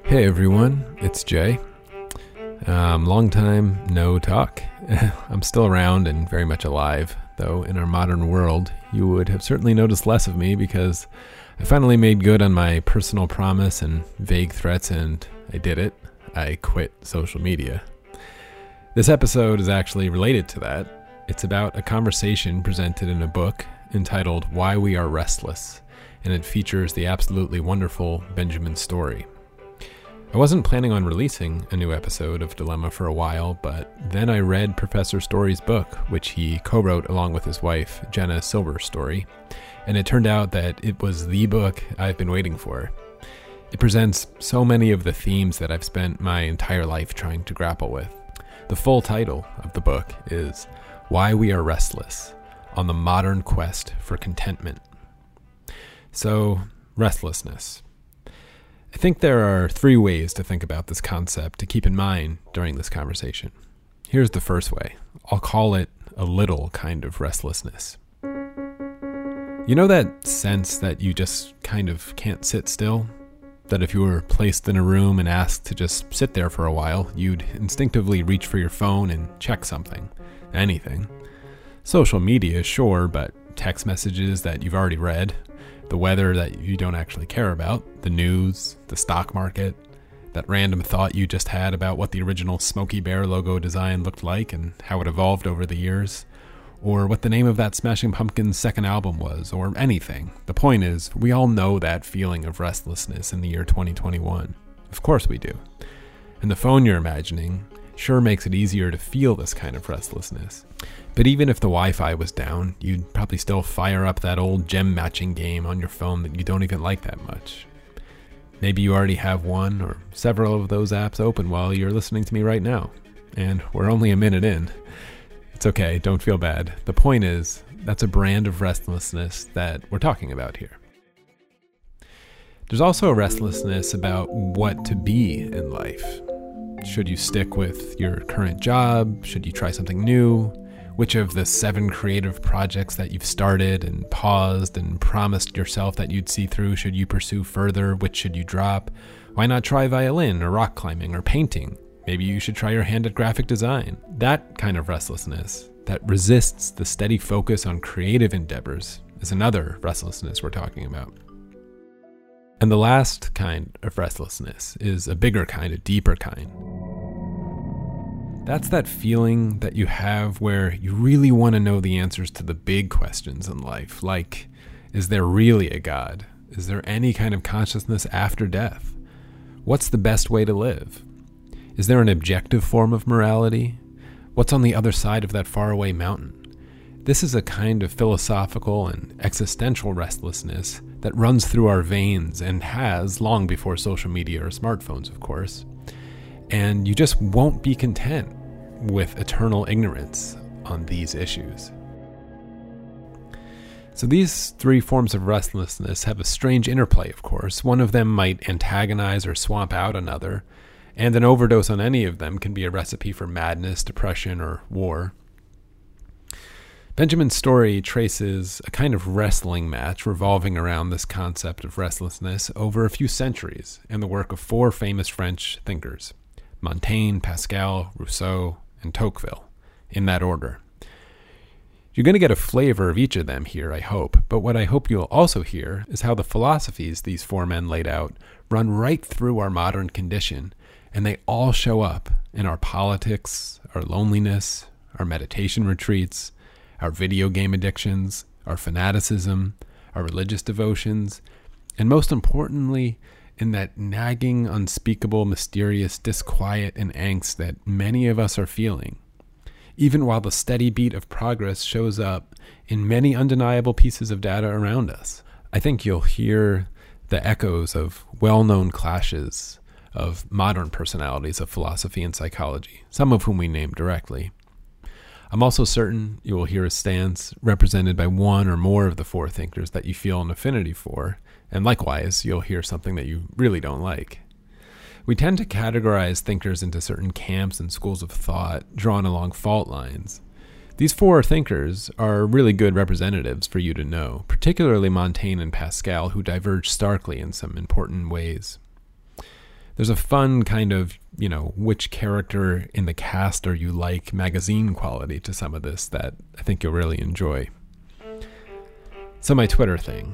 Hey everyone, it's Jay. Long time no talk. I'm still around and very much alive, though in our modern world, you would have certainly noticed less of me because I finally made good on my personal promise and vague threats, and I did it. I quit social media. This episode is actually related to that. It's about a conversation presented in a book entitled Why We Are Restless, and it features the absolutely wonderful Benjamin Story. I wasn't planning on releasing a new episode of Dilemma for a while, but then I read Professor Story's book, which he co-wrote along with his wife, Jenna Silver Story, and it turned out that it was the book I've been waiting for. It presents so many of the themes that I've spent my entire life trying to grapple with. The full title of the book is Why We Are Restless, on the Modern Quest for Contentment. So, restlessness. I think there are 3 ways to think about this concept to keep in mind during this conversation. Here's the first way. I'll call it a little kind of restlessness. You know that sense that you just kind of can't sit still? That if you were placed in a room and asked to just sit there for a while, you'd instinctively reach for your phone and check something. Anything. Social media, sure, but text messages that you've already read, the weather that you don't actually care about, the news, the stock market, that random thought you just had about what the original Smokey Bear logo design looked like and how it evolved over the years, or what the name of that Smashing Pumpkins' second album was, or anything. The point is, we all know that feeling of restlessness in the year 2021. Of course we do. And the phone you're imagining sure makes it easier to feel this kind of restlessness. But even if the Wi-Fi was down, you'd probably still fire up that old gem matching game on your phone that you don't even like that much. Maybe you already have one or several of those apps open while you're listening to me right now. And we're only a minute in. It's okay, don't feel bad. The point is, that's a brand of restlessness that we're talking about here. There's also a restlessness about what to be in life. Should you stick with your current job? Should you try something new? Which of the 7 creative projects that you've started and paused and promised yourself that you'd see through should you pursue further? Which should you drop? Why not try violin or rock climbing or painting? Maybe you should try your hand at graphic design. That kind of restlessness that resists the steady focus on creative endeavors is another restlessness we're talking about. And the last kind of restlessness is a bigger kind, a deeper kind. That's that feeling that you have where you really want to know the answers to the big questions in life, like, is there really a God? Is there any kind of consciousness after death? What's the best way to live? Is there an objective form of morality? What's on the other side of that faraway mountain? This is a kind of philosophical and existential restlessness that runs through our veins and has long before social media or smartphones, of course. And you just won't be content with eternal ignorance on these issues. So these 3 forms of restlessness have a strange interplay, of course. One of them might antagonize or swamp out another, and an overdose on any of them can be a recipe for madness, depression, or war. Benjamin's Story traces a kind of wrestling match revolving around this concept of restlessness over a few centuries in the work of 4 famous French thinkers, Montaigne, Pascal, Rousseau, and Tocqueville, in that order. You're going to get a flavor of each of them here, I hope, but what I hope you'll also hear is how the philosophies these 4 men laid out run right through our modern condition, and they all show up in our politics, our loneliness, our meditation retreats, our video game addictions, our fanaticism, our religious devotions, and most importantly, in that nagging, unspeakable, mysterious disquiet and angst that many of us are feeling, even while the steady beat of progress shows up in many undeniable pieces of data around us. I think you'll hear the echoes of well-known clashes of modern personalities of philosophy and psychology, some of whom we name directly. I'm also certain you will hear a stance represented by one or more of the 4 thinkers that you feel an affinity for, and likewise, you'll hear something that you really don't like. We tend to categorize thinkers into certain camps and schools of thought drawn along fault lines. These 4 thinkers are really good representatives for you to know, particularly Montaigne and Pascal, who diverge starkly in some important ways. There's a fun kind of, which character in the cast are you like magazine quality to some of this that I think you'll really enjoy. So my Twitter thing.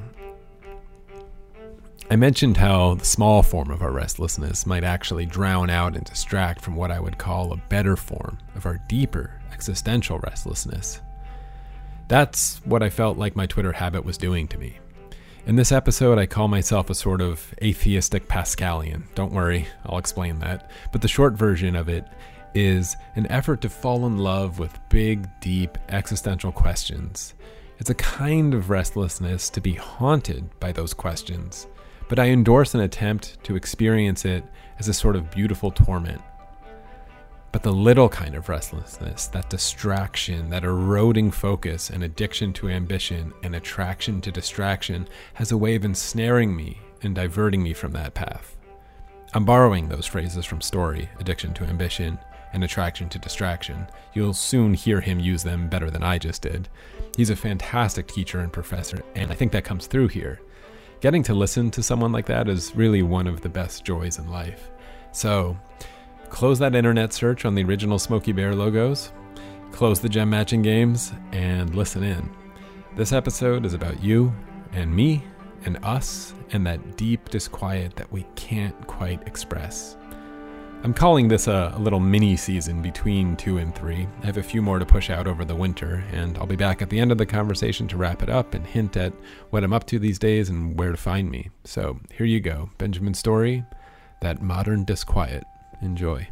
I mentioned how the small form of our restlessness might actually drown out and distract from what I would call a better form of our deeper existential restlessness. That's what I felt like my Twitter habit was doing to me. In this episode, I call myself a sort of atheistic Pascalian. Don't worry, I'll explain that. But the short version of it is an effort to fall in love with big, deep, existential questions. It's a kind of restlessness to be haunted by those questions, but I endorse an attempt to experience it as a sort of beautiful torment. But the little kind of restlessness, that distraction, that eroding focus and addiction to ambition and attraction to distraction has a way of ensnaring me and diverting me from that path. I'm borrowing those phrases from Story, addiction to ambition and attraction to distraction. You'll soon hear him use them better than I just did. He's a fantastic teacher and professor, and I think that comes through here. Getting to listen to someone like that is really one of the best joys in life. So, close that internet search on the original Smokey Bear logos, close the gem matching games, and listen in. This episode is about you and me and us and that deep disquiet that we can't quite express. I'm calling this a little mini season between 2 and 3. I have a few more to push out over the winter, and I'll be back at the end of the conversation to wrap it up and hint at what I'm up to these days and where to find me. So here you go, Benjamin Story, That Modern Disquiet. Enjoy.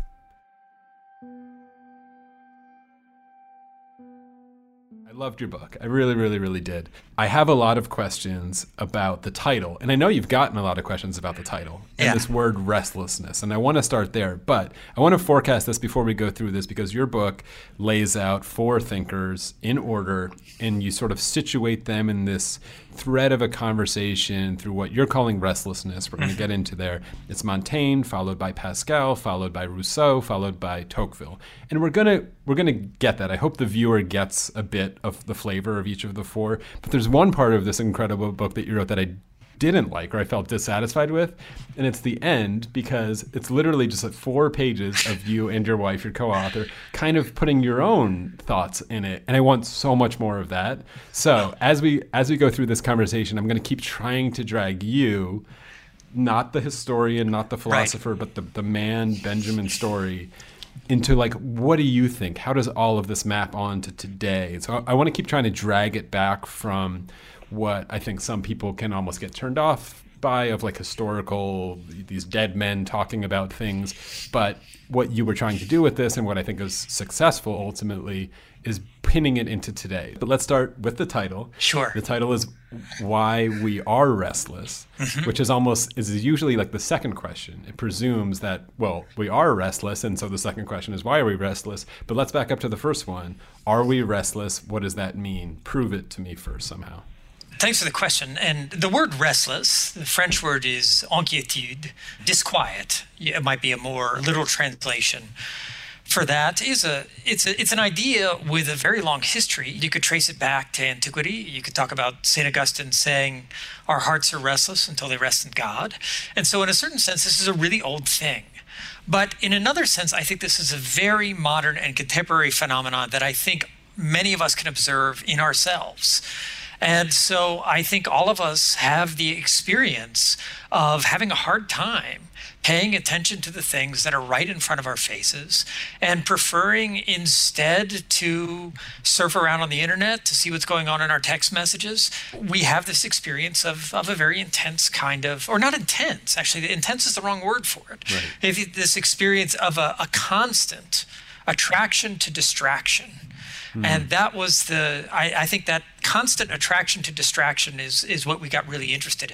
I loved your book. I really, really, really did. I have a lot of questions about the title, and I know you've gotten a lot of questions about the title and this word restlessness, and I want to start there, but I want to forecast this before we go through this because your book lays out 4 thinkers in order, and you sort of situate them in this thread of a conversation through what you're calling restlessness. We're going to get into there. It's Montaigne, followed by Pascal, followed by Rousseau, followed by Tocqueville. And we're gonna get that. I hope the viewer gets a bit of the flavor of each of the 4. But there's one part of this incredible book that you wrote that I didn't like or I felt dissatisfied with, and it's the end, because it's literally just like 4 pages of you and your wife, your co-author, kind of putting your own thoughts in it, and I want so much more of that. So as we go through this conversation, I'm going to keep trying to drag you, not the historian, not the philosopher, but the man, Benjamin Story, into like, what do you think? How does all of this map on to today? So I want to keep trying to drag it back from what I think some people can almost get turned off by, of like historical, these dead men talking about things. But what you were trying to do with this, and what I think is successful ultimately, is pinning it into today. But let's start with the title. Sure. The title is Why We Are Restless, which is usually like the second question. It presumes that, well, we are restless, and so the second question is, why are we restless? But let's back up to the first one. Are we restless? What does that mean? Prove it to me first somehow. Thanks for the question. And the word restless, the French word is inquiétude, disquiet. It might be a more literal translation for that. It's an idea with a very long history. You could trace it back to antiquity. You could talk about St. Augustine saying, our hearts are restless until they rest in God. And so in a certain sense, this is a really old thing. But in another sense, I think this is a very modern and contemporary phenomenon that I think many of us can observe in ourselves. And so I think all of us have the experience of having a hard time paying attention to the things that are right in front of our faces and preferring instead to surf around on the internet to see what's going on in our text messages. We have this experience of a very intense kind of, or not intense, actually, intense is the wrong word for it. Right. This experience of a constant attraction to distraction. And that was I think that constant attraction to distraction is what we got really interested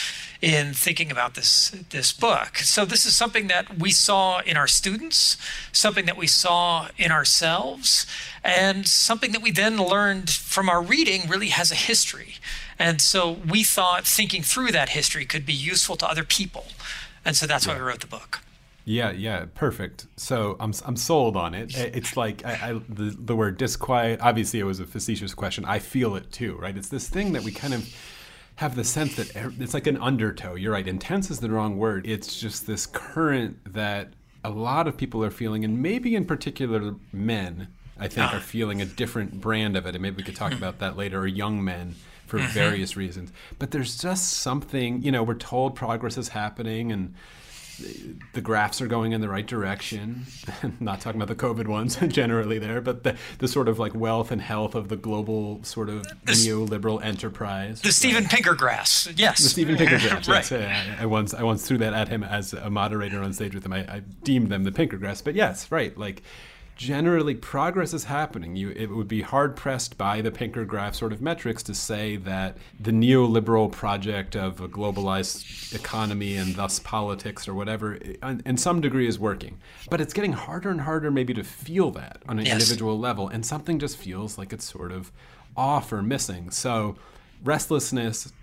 in thinking about this book. So this is something that we saw in our students, something that we saw in ourselves, and something that we then learned from our reading really has a history. And so we thought thinking through that history could be useful to other people. And so that's why we wrote the book. Yeah, perfect. So I'm sold on it. It's like the word disquiet. Obviously, it was a facetious question. I feel it too, right? It's this thing that we kind of have the sense that it's like an undertow. You're right. Intense is the wrong word. It's just this current that a lot of people are feeling, and maybe in particular men, I think, are feeling a different brand of it. And maybe we could talk about that later, or young men for various reasons. But there's just something, we're told progress is happening and the graphs are going in the right direction. Not talking about the COVID ones generally there, but the sort of like wealth and health of the global sort of neoliberal enterprise. The Steven Pinker graphs, yes. The Steven Pinker graphs, right. Yes. I once threw that at him as a moderator on stage with him. I deemed them the Pinker graphs, but yes, right. Like generally progress is happening. It would be hard-pressed by the Pinker graph sort of metrics to say that the neoliberal project of a globalized economy and thus politics or whatever, in some degree is working. But it's getting harder and harder maybe to feel that on an individual level, and something just feels like it's sort of off or missing. So restlessness...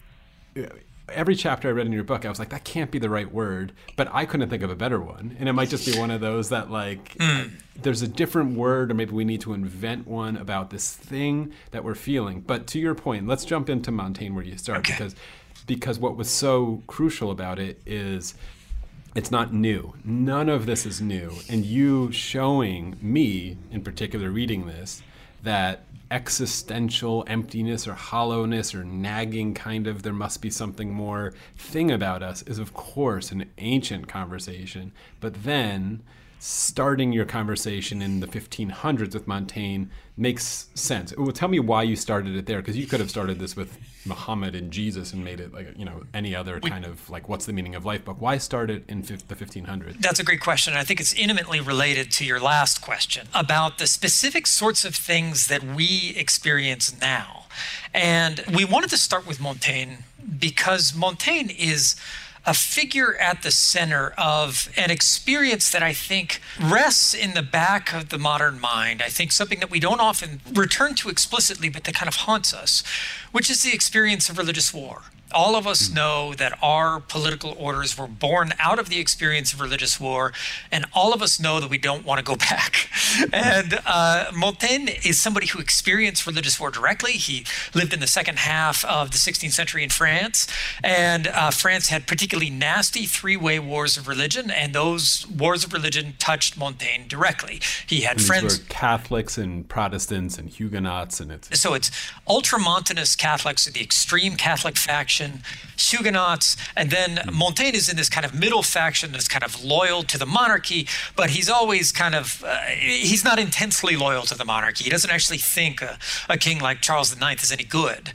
Every chapter I read in your book, I was like, that can't be the right word, but I couldn't think of a better one. And it might just be one of those that like, there's a different word, or maybe we need to invent one about this thing that we're feeling. But to your point, let's jump into Montaigne where you start, because what was so crucial about it is it's not new. None of this is new. And you showing me, in particular, reading this, that existential emptiness or hollowness or nagging kind of there must be something more thing about us is of course an ancient conversation. But then starting your conversation in the 1500s with Montaigne makes sense. Well, tell me why you started it there, because you could have started this with Muhammad and Jesus and made it like, any other kind of like what's the meaning of life book. Why start it in the 1500s? That's a great question. I think it's intimately related to your last question about the specific sorts of things that we experience now. And we wanted to start with Montaigne because Montaigne is a figure at the center of an experience that I think rests in the back of the modern mind. I think something that we don't often return to explicitly, but that kind of haunts us, which is the experience of religious war. All of us know that our political orders were born out of the experience of religious war, and all of us know that we don't want to go back. And Montaigne is somebody who experienced religious war directly. He lived in the second half of the 16th century in France, and France had particularly nasty three-way wars of religion, and those wars of religion touched Montaigne directly. He had friends... Were Catholics and Protestants and Huguenots, and it's... So it's ultramontanist Catholics, the extreme Catholic faction, Huguenots, and then Montaigne is in this kind of middle faction that's kind of loyal to the monarchy, but he's always kind of, he's not intensely loyal to the monarchy. He doesn't actually think a king like Charles IX is any good,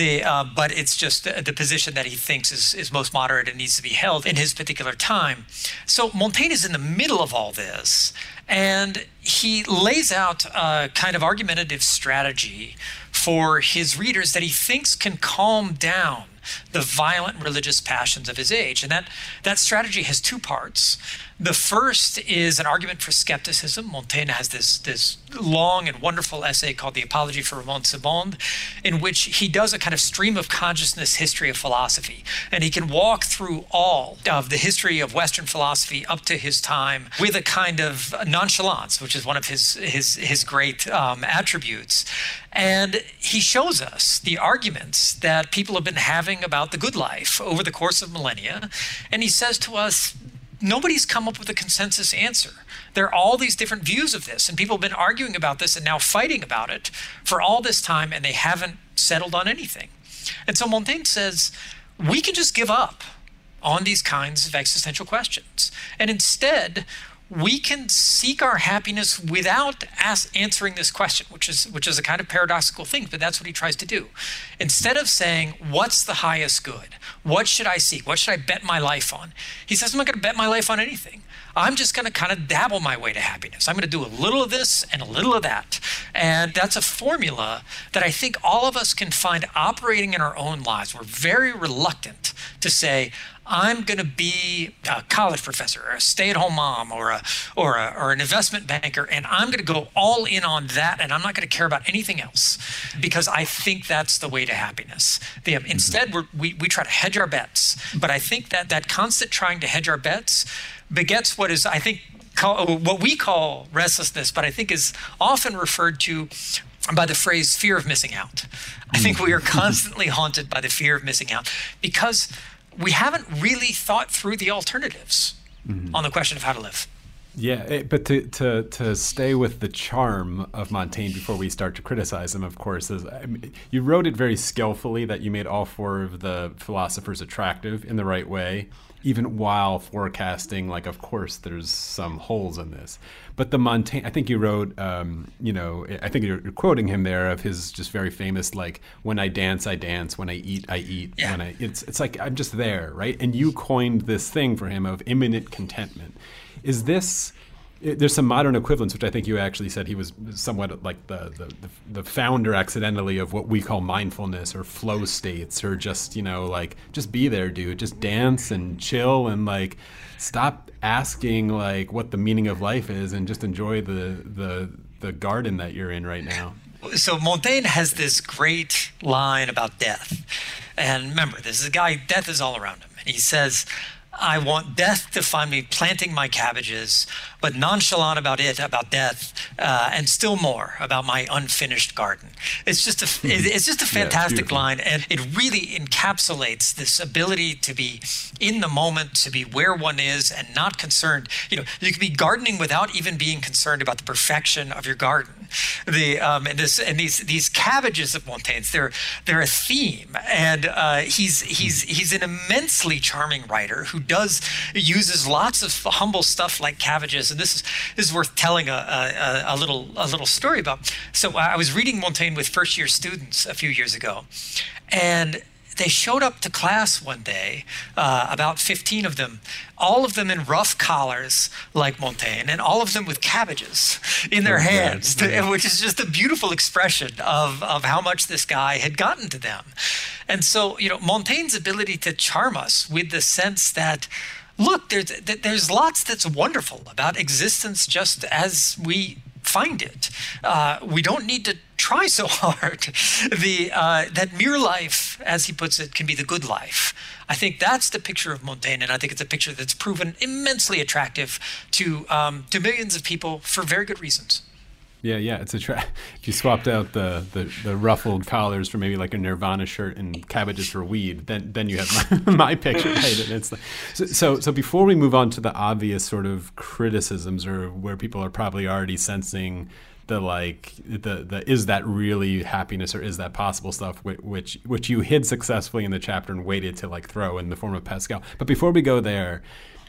but it's just the position that he thinks is most moderate and needs to be held in his particular time. So Montaigne is in the middle of all this, and he lays out a kind of argumentative strategy for his readers that he thinks can calm down the violent religious passions of his age. And that strategy has two parts. The first is an argument for skepticism. Montaigne has this long and wonderful essay called The Apology for Raymond Sebond, in which he does a kind of stream of consciousness history of philosophy. And he can walk through all of the history of Western philosophy up to his time with a kind of nonchalance, which is one of his great attributes. And he shows us the arguments that people have been having about the good life over the course of millennia. And he says to us, nobody's come up with a consensus answer. There are all these different views of this, and people have been arguing about this and now fighting about it for all this time, and they haven't settled on anything. And so Montaigne says, we can just give up on these kinds of existential questions. And instead, we can seek our happiness without answering this question, which is a kind of paradoxical thing, but that's what he tries to do. Instead of saying, what's the highest good? What should I seek? What should I bet my life on? He says, I'm not going to bet my life on anything. I'm just going to kind of dabble my way to happiness. I'm going to do a little of this and a little of that. And that's a formula that I think all of us can find operating in our own lives. We're very reluctant to say, I'm going to be a college professor or a stay-at-home mom or an investment banker, and I'm going to go all in on that, and I'm not going to care about anything else because I think that's the way to happiness. Instead, we try to hedge our bets. But I think that constant trying to hedge our bets begets what is, I think, what we call restlessness, but I think is often referred to by the phrase fear of missing out. I think we are constantly haunted by the fear of missing out because we haven't really thought through the alternatives on the question of how to live. Yeah, but to stay with the charm of Montaigne before we start to criticize him, of course, you wrote it very skillfully that you made all four of the philosophers attractive in the right way, even while forecasting, like, of course, there's some holes in this. But the Montaigne, I think you wrote, I think you're quoting him there of his just very famous, like, when I dance, when I eat, I eat. Yeah. It's like, I'm just there, right? And you coined this thing for him of imminent contentment. Is this, there's some modern equivalents, which I think you actually said he was somewhat like the founder accidentally of what we call mindfulness or flow states, or just, like, just be there, dude. Just dance and chill and, like, stop asking, like, what the meaning of life is and just enjoy the garden that you're in right now. So Montaigne has this great line about death. And remember, this is a guy, death is all around him. And he says, I want death to find me planting my cabbages, but nonchalant about death, and still more about my unfinished garden. It's just a fantastic line, and it really encapsulates this ability to be in the moment, to be where one is, and not concerned. You can be gardening without even being concerned about the perfection of your garden. These cabbages of Montaigne's, they're a theme, and he's an immensely charming writer who uses lots of humble stuff like cabbages, and this is worth telling a little story about. So I was reading Montaigne with first year students a few years ago, and they showed up to class one day, about 15 of them, all of them in rough collars like Montaigne, and all of them with cabbages in their hands, which is just a beautiful expression of how much this guy had gotten to them. And so, Montaigne's ability to charm us with the sense that, look, there's lots that's wonderful about existence just as we find it. We don't need to try so hard. That mere life, as he puts it, can be the good life. I think that's the picture of Montaigne, and I think it's a picture that's proven immensely attractive to millions of people for very good reasons. Yeah, it's if you swapped out the ruffled collars for maybe like a Nirvana shirt and cabbages for weed, then you have my picture. Right? And it's so before we move on to the obvious sort of criticisms, or where people are probably already sensing the is that really happiness, or is that possible stuff, which you hid successfully in the chapter and waited to like throw in the form of Pascal. But before we go there,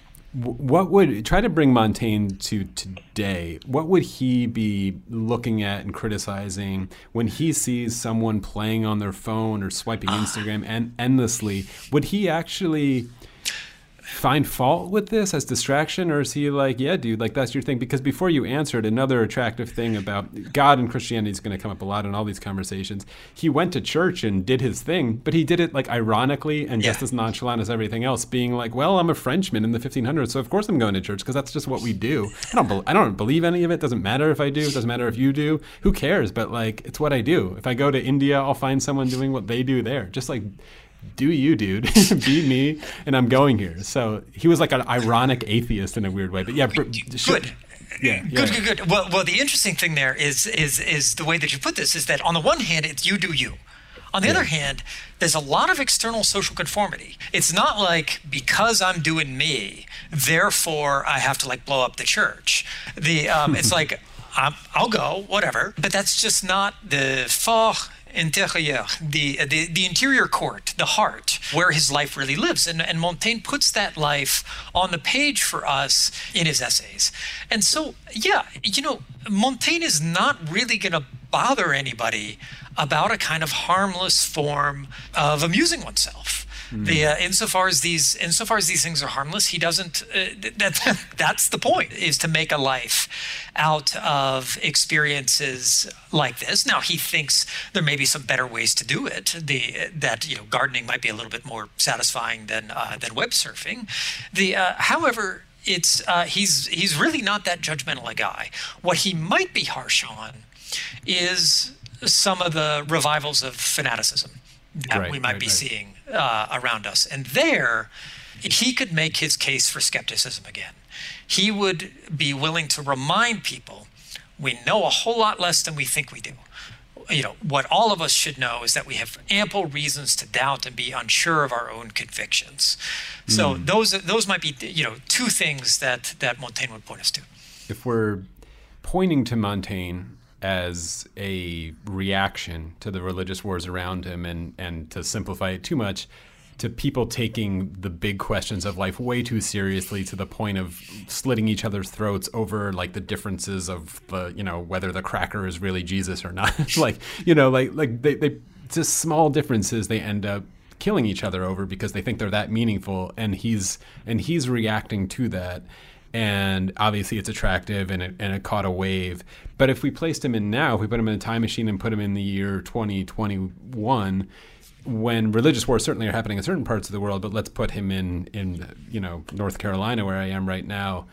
what would try to bring Montaigne to today? What would he be looking at and criticizing when he sees someone playing on their phone or swiping Instagram and endlessly? Would he actually find fault with this as distraction, or is he like, yeah, dude, like that's your thing? Because before you answered, another attractive thing about God and Christianity is going to come up a lot in all these conversations. He went to church and did his thing, but he did it like ironically and just as nonchalant as everything else, being like, well, I'm a Frenchman in the 1500s, so of course I'm going to church because that's just what we do. I don't believe any of it. Doesn't matter if I do. It doesn't matter if you do. Who cares? But like, it's what I do. If I go to India, I'll find someone doing what they do there. Just like, do you, dude? Be me, and I'm going here. So he was like an ironic atheist in a weird way. But yeah, good. Yeah. Good. Well, the interesting thing there is the way that you put this is that on the one hand, it's you do you. On the other hand, there's a lot of external social conformity. It's not like because I'm doing me, therefore I have to like blow up the church. It's like I'll go, whatever. But that's just not the fort intérieur, the interior court, the heart, where his life really lives. And Montaigne puts that life on the page for us in his essays. And so, Montaigne is not really going to bother anybody about a kind of harmless form of amusing oneself. Insofar as these things are harmless, he doesn't. That's the point: is to make a life out of experiences like this. Now, he thinks there may be some better ways to do it. Gardening might be a little bit more satisfying than web surfing. However, he's really not that judgmental a guy. What he might be harsh on is some of the revivals of fanaticism that we might be seeing around us. And there, he could make his case for skepticism again. He would be willing to remind people, we know a whole lot less than we think we do. what all of us should know is that we have ample reasons to doubt and be unsure of our own convictions. So those might be, two things that Montaigne would point us to. If we're pointing to Montaigne as a reaction to the religious wars around him, and to simplify it too much, to people taking the big questions of life way too seriously, to the point of slitting each other's throats over like the differences of the, whether the cracker is really Jesus or not. they just small differences they end up killing each other over because they think they're that meaningful, and he's reacting to that. And obviously it's attractive, and it caught a wave. But if we placed him in now, if we put him in a time machine and put him in the year 2021, when religious wars certainly are happening in certain parts of the world, but let's put him in North Carolina, where I am right now,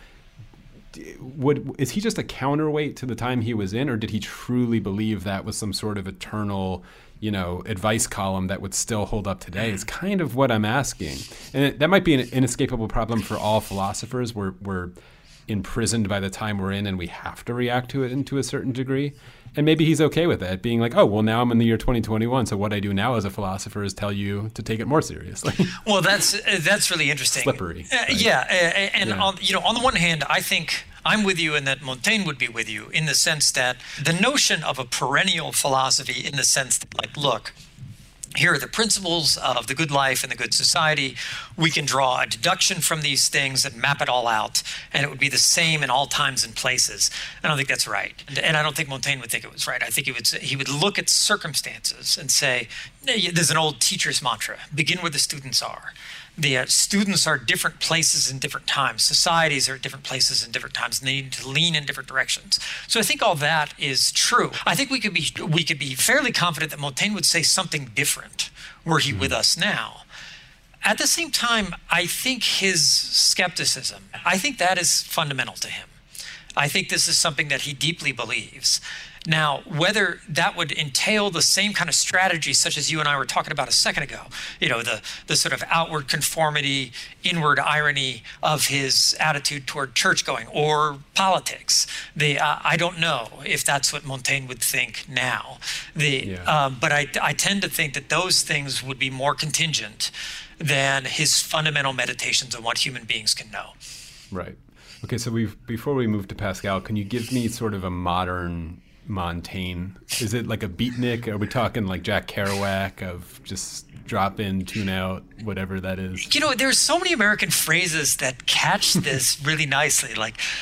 is he just a counterweight to the time he was in, or did he truly believe that was some sort of eternal advice column that would still hold up today? Is kind of what I'm asking. And that might be an inescapable problem for all philosophers. We're imprisoned by the time we're in, and we have to react to it to a certain degree. And maybe he's okay with that, being like, oh, well, now I'm in the year 2021, so what I do now as a philosopher is tell you to take it more seriously. Well, that's really interesting. Slippery. Right? On the one hand, I think I'm with you, and that Montaigne would be with you, in the sense that the notion of a perennial philosophy, in the sense that, like, look, here are the principles of the good life and the good society. We can draw a deduction from these things and map it all out, and it would be the same in all times and places. I don't think that's right. And I don't think Montaigne would think it was right. I think he would look at circumstances and say, there's an old teacher's mantra, begin where the students are. The students are different places in different times. Societies are at different places in different times, and they need to lean in different directions. So I think all that is true. I think we could be fairly confident that Montaigne would say something different were he with us now. At the same time, I think his skepticism, I think that is fundamental to him. I think this is something that he deeply believes. Now, whether that would entail the same kind of strategy such as you and I were talking about a second ago, the sort of outward conformity, inward irony of his attitude toward church-going or politics, I don't know if that's what Montaigne would think now. But I tend to think that those things would be more contingent than his fundamental meditations on what human beings can know. Right. Okay, so before we move to Pascal, can you give me sort of a modern Montaigne? Is it like a beatnik? Are we talking like Jack Kerouac of just drop in, tune out, whatever that is? There's so many American phrases that catch this really nicely.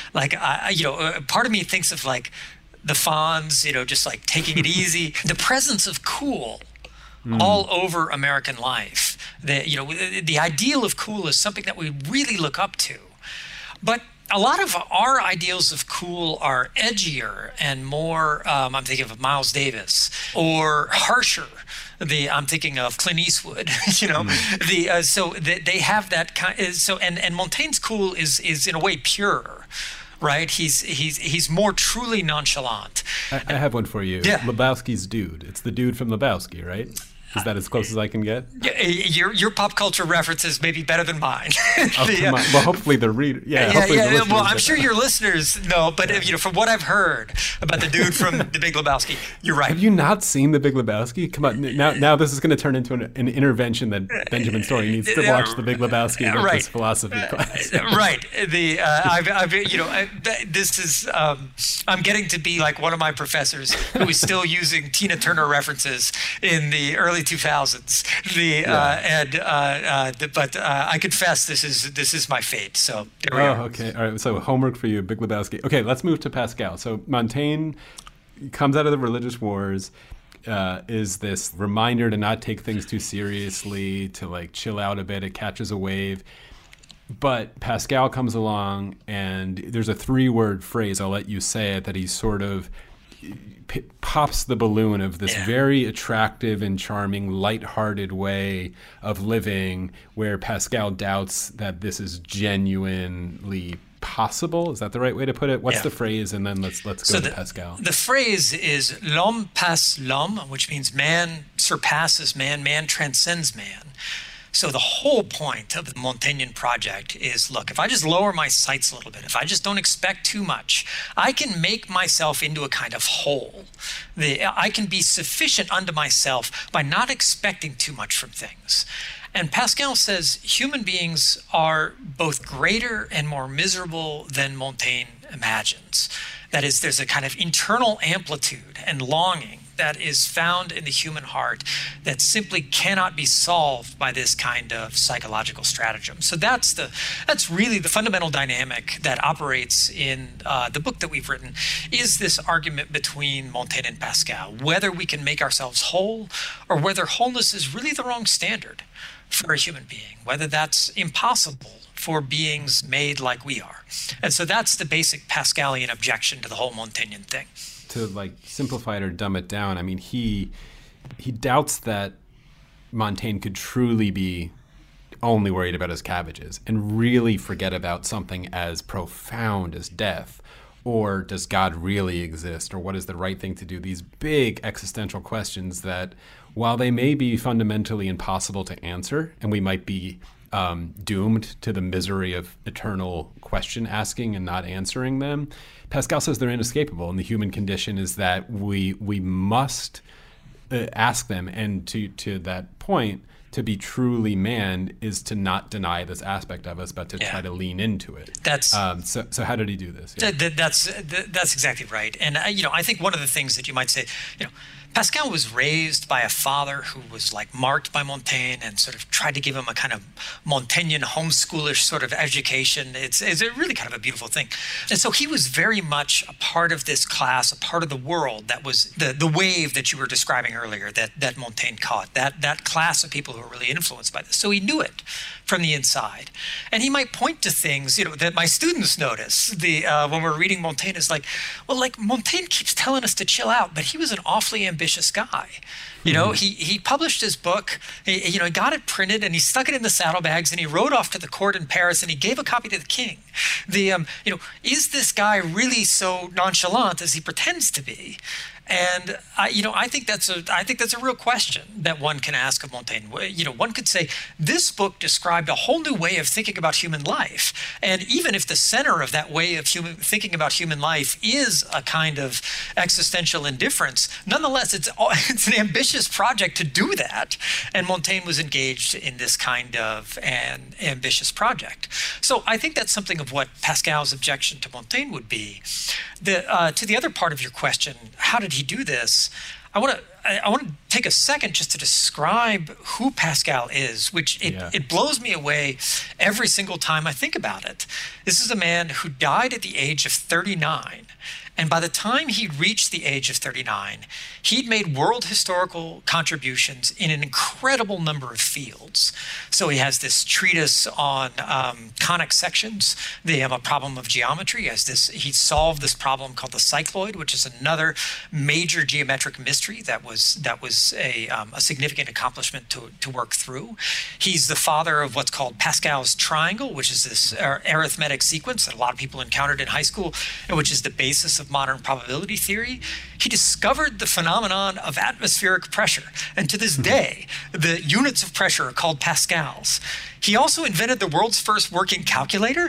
Part of me thinks of like the Fonz, just like taking it easy. The presence of cool all over American life. The ideal of cool is something that we really look up to. But a lot of our ideals of cool are edgier and more, I'm thinking of Miles Davis, or harsher. I'm thinking of Clint Eastwood, so they have that kind. And Montaigne's cool is in a way purer, right? He's more truly nonchalant. I have one for you. Yeah. Lebowski's Dude. It's the dude from Lebowski, right? Is that as close as I can get? Your pop culture references may be better than mine. Well, hopefully the reader. Well, I'm sure your listeners know, but from what I've heard about the dude from The Big Lebowski, you're right. Have you not seen The Big Lebowski? Come on, now this is going to turn into an intervention that Benjamin Story needs to watch The Big Lebowski with this philosophy class. Right. This is. I'm getting to be like one of my professors who is still using Tina Turner references in the early 2000s. But I confess this is my fate. So there we are. Okay. All right. So homework for you, Big Lebowski. Okay, let's move to Pascal. So Montaigne comes out of the religious wars, is this reminder to not take things too seriously, to like chill out a bit. It catches a wave. But Pascal comes along, and there's a 3-word phrase, I'll let you say it, that he sort of pops the balloon of this very attractive and charming, lighthearted way of living, where Pascal doubts that this is genuinely possible. Is that the right way to put it? What's the phrase? And then let's go to Pascal. The phrase is "l'homme passe l'homme," which means man surpasses man, man transcends man. So the whole point of the Montaignian project is, look, if I just lower my sights a little bit, if I just don't expect too much, I can make myself into a kind of whole. I can be sufficient unto myself by not expecting too much from things. And Pascal says human beings are both greater and more miserable than Montaigne imagines. That is, there's a kind of internal amplitude and longing that is found in the human heart that simply cannot be solved by this kind of psychological stratagem. So that's really the fundamental dynamic that operates in the book that we've written, is this argument between Montaigne and Pascal, whether we can make ourselves whole or whether wholeness is really the wrong standard for a human being, whether that's impossible for beings made like we are. And so that's the basic Pascalian objection to the whole Montaignian thing. To like simplify it or dumb it down, I mean, he doubts that Montaigne could truly be only worried about his cabbages and really forget about something as profound as death. Or does God really exist? Or what is the right thing to do? These big existential questions that, while they may be fundamentally impossible to answer, and we might be doomed to the misery of eternal question asking and not answering them, Pascal says they're inescapable, and the human condition is that we must ask them. And to that point, to be truly man is to not deny this aspect of us, but to try to lean into it. That's so. How did he do this? Yeah. That's exactly right. And I think one of the things that you might say, Pascal was raised by a father who was like marked by Montaigne and sort of tried to give him a kind of Montaignian homeschoolish sort of education. It's a really kind of a beautiful thing. And so he was very much a part of this class, a part of the world that was the wave that you were describing earlier that Montaigne caught, that class of people who were really influenced by this. So he knew it from the inside. And he might point to things, that my students notice when we're reading Montaigne is like, well, like Montaigne keeps telling us to chill out, but he was an awfully ambitious guy. He published his book, he got it printed and he stuck it in the saddlebags and he rode off to the court in Paris and he gave a copy to the king. Is this guy really so nonchalant as he pretends to be? And I think that's a real question that one can ask of Montaigne. One could say this book described a whole new way of thinking about human life, and even if the center of that way of thinking about human life is a kind of existential indifference, nonetheless it's an ambitious project to do that, and Montaigne was engaged in this kind of an ambitious project. So I think that's something of what Pascal's objection to Montaigne would be. To the other part of your question, how did he do this? I want to take a second just to describe who Pascal is, which it blows me away every single time I think about it. This is a man who died at the age of 39. And by the time he'd reached the age of 39, he'd made world historical contributions in an incredible number of fields. So he has this treatise on conic sections, a problem of geometry. He solved this problem called the cycloid, which is another major geometric mystery that was a significant accomplishment to work through. He's the father of what's called Pascal's triangle, which is this arithmetic sequence that a lot of people encountered in high school, and which is the basis of modern probability theory. He discovered the phenomenon of atmospheric pressure, and to this day, the units of pressure are called pascals. He also invented the world's first working calculator,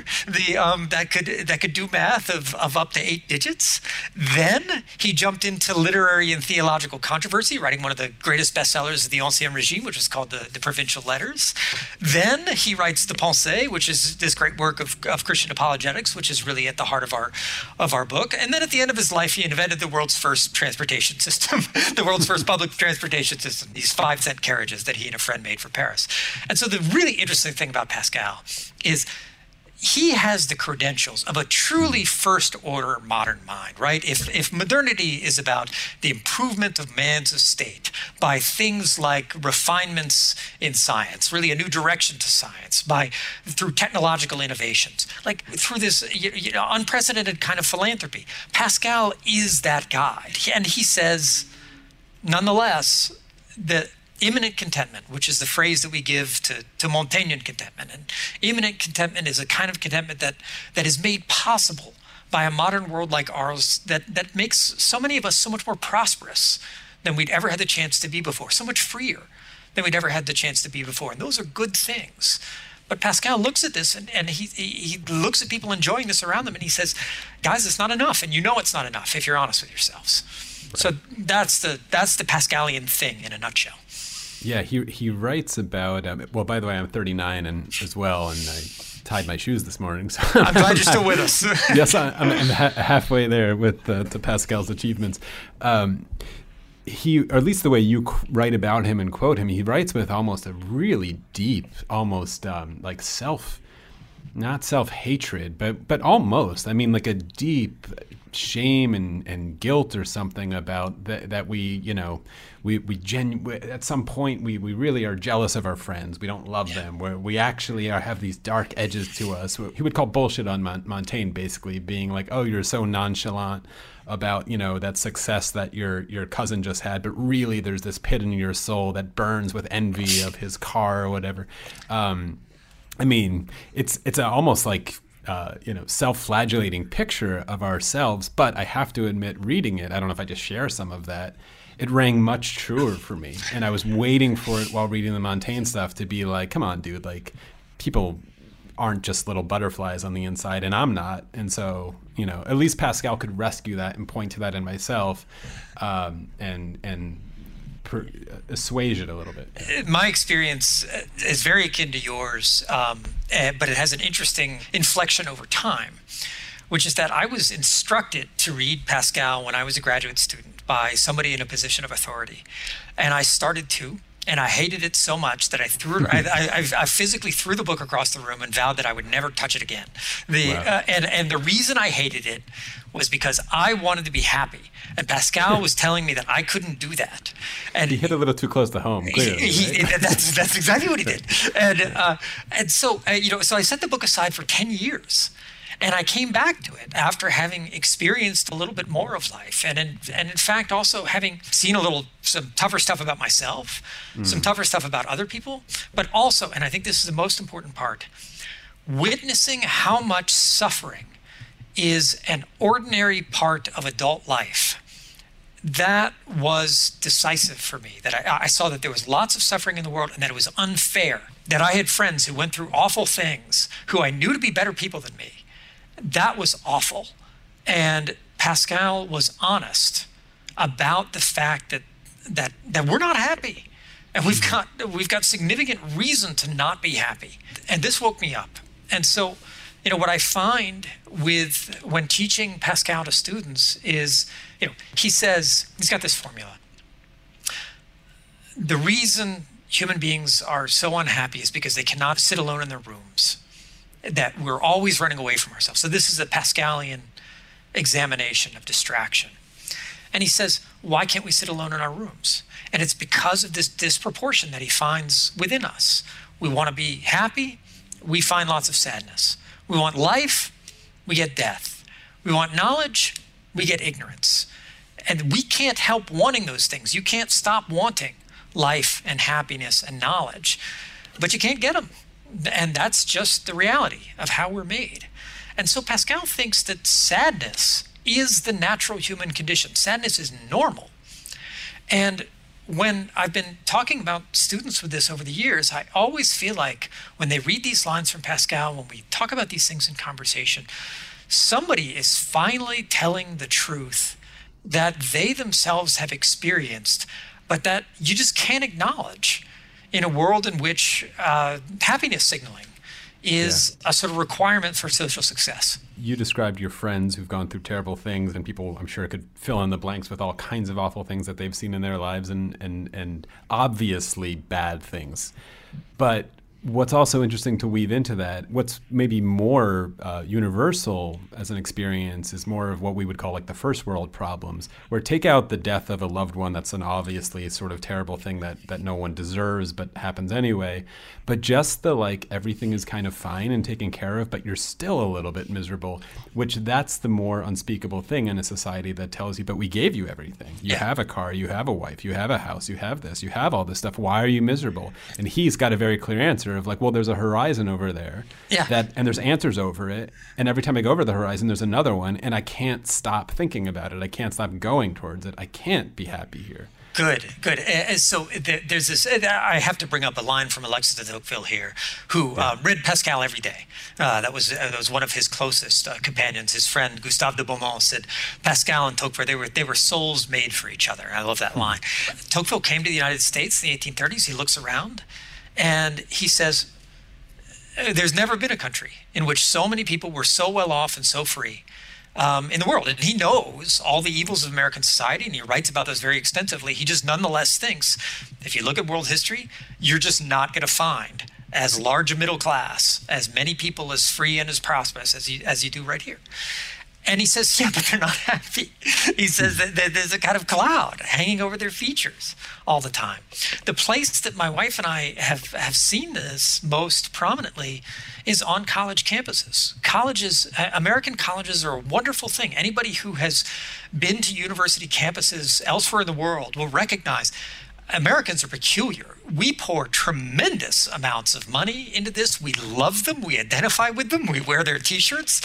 that could do math of up to 8 digits. Then he jumped into literary and theological controversy, writing one of the greatest bestsellers of the Ancien Regime, which is called the Provincial Letters. Then he writes the Pensée, which is this great work of Christian apologetics, which is really at the heart of our book. And then at the end of his life, he invented the world's first transportation system, the world's first public transportation system, these 5-cent carriages that he and a friend made for Paris. And so the really interesting thing about Pascal is he has the credentials of a truly first-order modern mind, right? If modernity is about the improvement of man's estate by things like refinements in science, really a new direction to science, through technological innovations, like through this unprecedented kind of philanthropy, Pascal is that guy. And he says, nonetheless, that immanent contentment, which is the phrase that we give to Montaignian contentment. And immanent contentment is a kind of contentment that is made possible by a modern world like ours that makes so many of us so much more prosperous than we'd ever had the chance to be before, so much freer than we'd ever had the chance to be before. And those are good things. But Pascal looks at this and he looks at people enjoying this around them and he says, guys, it's not enough. And you know it's not enough if you're honest with yourselves. Right. So that's the Pascalian thing in a nutshell. Yeah, he writes about, well, by the way, I'm 39 as well, and I tied my shoes this morning. So I'm glad you're still with us. Yes, I'm halfway there with to Pascal's achievements. He, or at least the way you write about him and quote him, he writes with almost a really deep, almost like not self-hatred, but almost. I mean, like a deep shame and guilt or something about that we, at some point we really are jealous of our friends. We don't love them. We actually have these dark edges to us. He would call bullshit on Montaigne, basically being like, oh, you're so nonchalant about that success that your cousin just had, but really there's this pit in your soul that burns with envy of his car or whatever. I mean, it's almost like self-flagellating picture of ourselves. But I have to admit, reading it, I don't know if I just share some of that, it rang much truer for me. And I was waiting for it while reading the Montaigne stuff to be like, come on, dude, like people aren't just little butterflies on the inside, and I'm not. And so, at least Pascal could rescue that and point to that in myself, and assuage it a little bit. My experience is very akin to yours, but it has an interesting inflection over time, which is that I was instructed to read Pascal when I was a graduate student by somebody in a position of authority. And I started to, and I hated it so much that I threw it. I physically threw the book across the room and vowed that I would never touch it again. Wow. And the reason I hated it was because I wanted to be happy, and Pascal was telling me that I couldn't do that. And he hit a little too close to home. Clearly, right? That's exactly what he did. And so so I set the book aside for 10 years. And I came back to it after having experienced a little bit more of life, and in fact also having seen some tougher stuff about myself, some tougher stuff about other people, but also, and I think this is the most important part, witnessing how much suffering is an ordinary part of adult life. That was decisive for me, that I saw that there was lots of suffering in the world and that it was unfair, that I had friends who went through awful things, who I knew to be better people than me. That was awful. And Pascal was honest about the fact that we're not happy. And we've got significant reason to not be happy. And this woke me up. And so, what I find when teaching Pascal to students is, he says, he's got this formula. The reason human beings are so unhappy is because they cannot sit alone in their rooms, that we're always running away from ourselves. So this is a Pascalian examination of distraction. And he says, why can't we sit alone in our rooms? And it's because of this disproportion that he finds within us. We want to be happy, we find lots of sadness. We want life, we get death. We want knowledge, we get ignorance. And we can't help wanting those things. You can't stop wanting life and happiness and knowledge, but you can't get them. And that's just the reality of how we're made. And so Pascal thinks that sadness is the natural human condition. Sadness is normal. And when I've been talking about students with this over the years, I always feel like when they read these lines from Pascal, when we talk about these things in conversation, somebody is finally telling the truth that they themselves have experienced, but that you just can't acknowledge in a world in which happiness signaling is a sort of requirement for social success. You described your friends who've gone through terrible things, and people, I'm sure, could fill in the blanks with all kinds of awful things that they've seen in their lives, and obviously bad things. But what's also interesting to weave into that, what's maybe more universal as an experience, is more of what we would call like the first world problems, where take out the death of a loved one, that's an obviously sort of terrible thing that no one deserves but happens anyway. But just the like everything is kind of fine and taken care of, but you're still a little bit miserable, which that's the more unspeakable thing in a society that tells you, but we gave you everything. You have a car, you have a wife, you have a house, you have this, you have all this stuff. Why are you miserable? And he's got a very clear answer of like, well, there's a horizon over there, and there's answers over it. And every time I go over the horizon, there's another one, and I can't stop thinking about it. I can't stop going towards it. I can't be happy here. Good, good. So there's this. I have to bring up a line from Alexis de Tocqueville here, who read Pascal every day. That was one of his closest companions. His friend Gustave de Beaumont said Pascal and Tocqueville they were souls made for each other. I love that line. Tocqueville came to the United States in the 1830s. He looks around, and he says, "There's never been a country in which so many people were so well off and so free." In the world. And he knows all the evils of American society, and he writes about those very extensively. He just nonetheless thinks, if you look at world history, you're just not going to find as large a middle class, as many people as free and as prosperous as you do right here. And he says, yeah, but they're not happy. He says that there's a kind of cloud hanging over their features all the time. The place that my wife and I have seen this most prominently is on college campuses. Colleges, American colleges are a wonderful thing. Anybody who has been to university campuses elsewhere in the world will recognize Americans are peculiar. We pour tremendous amounts of money into this. We love them. We identify with them. We wear their T-shirts.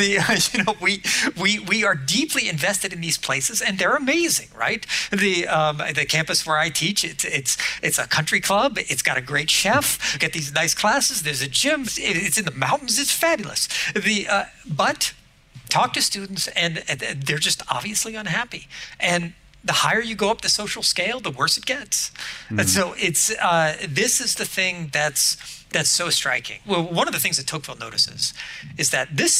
We are deeply invested in these places, and they're amazing, right? The campus where I teach, it's a country club. It's got a great chef. You get these nice classes. There's a gym. It's in the mountains. It's fabulous. But talk to students, and they're just obviously unhappy. And the higher you go up the social scale, the worse it gets. And so it's this is the thing that's so striking. Well, one of the things that Tocqueville notices is that this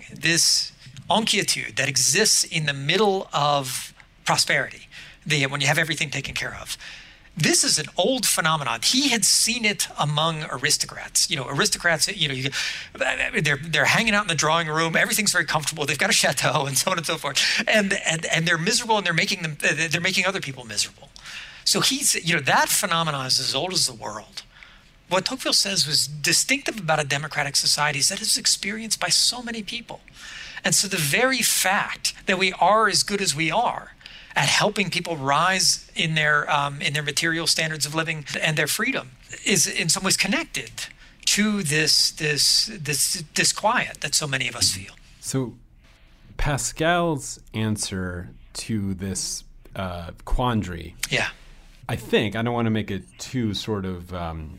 inquietude that exists in the middle of prosperity, when you have everything taken care of, this is an old phenomenon. He had seen it among aristocrats. Aristocrats, they're hanging out in the drawing room. Everything's very comfortable. They've got a chateau and so on and so forth. And they're miserable, and they're making other people miserable. So that phenomenon is as old as the world. What Tocqueville says was distinctive about a democratic society is that it's experienced by so many people. And so the very fact that we are as good as we are at helping people rise in their material standards of living and their freedom is in some ways connected to this disquiet that so many of us feel. So Pascal's answer to this quandary, I think, I don't want to make it too sort of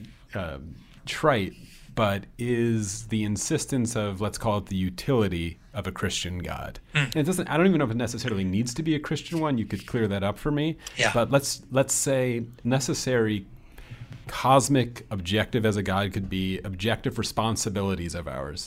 trite, but is the insistence of, let's call it the utility of a Christian God. And I don't even know if it necessarily needs to be a Christian one. You could clear that up for me. Yeah. But let's say necessary cosmic objective as a God could be objective responsibilities of ours.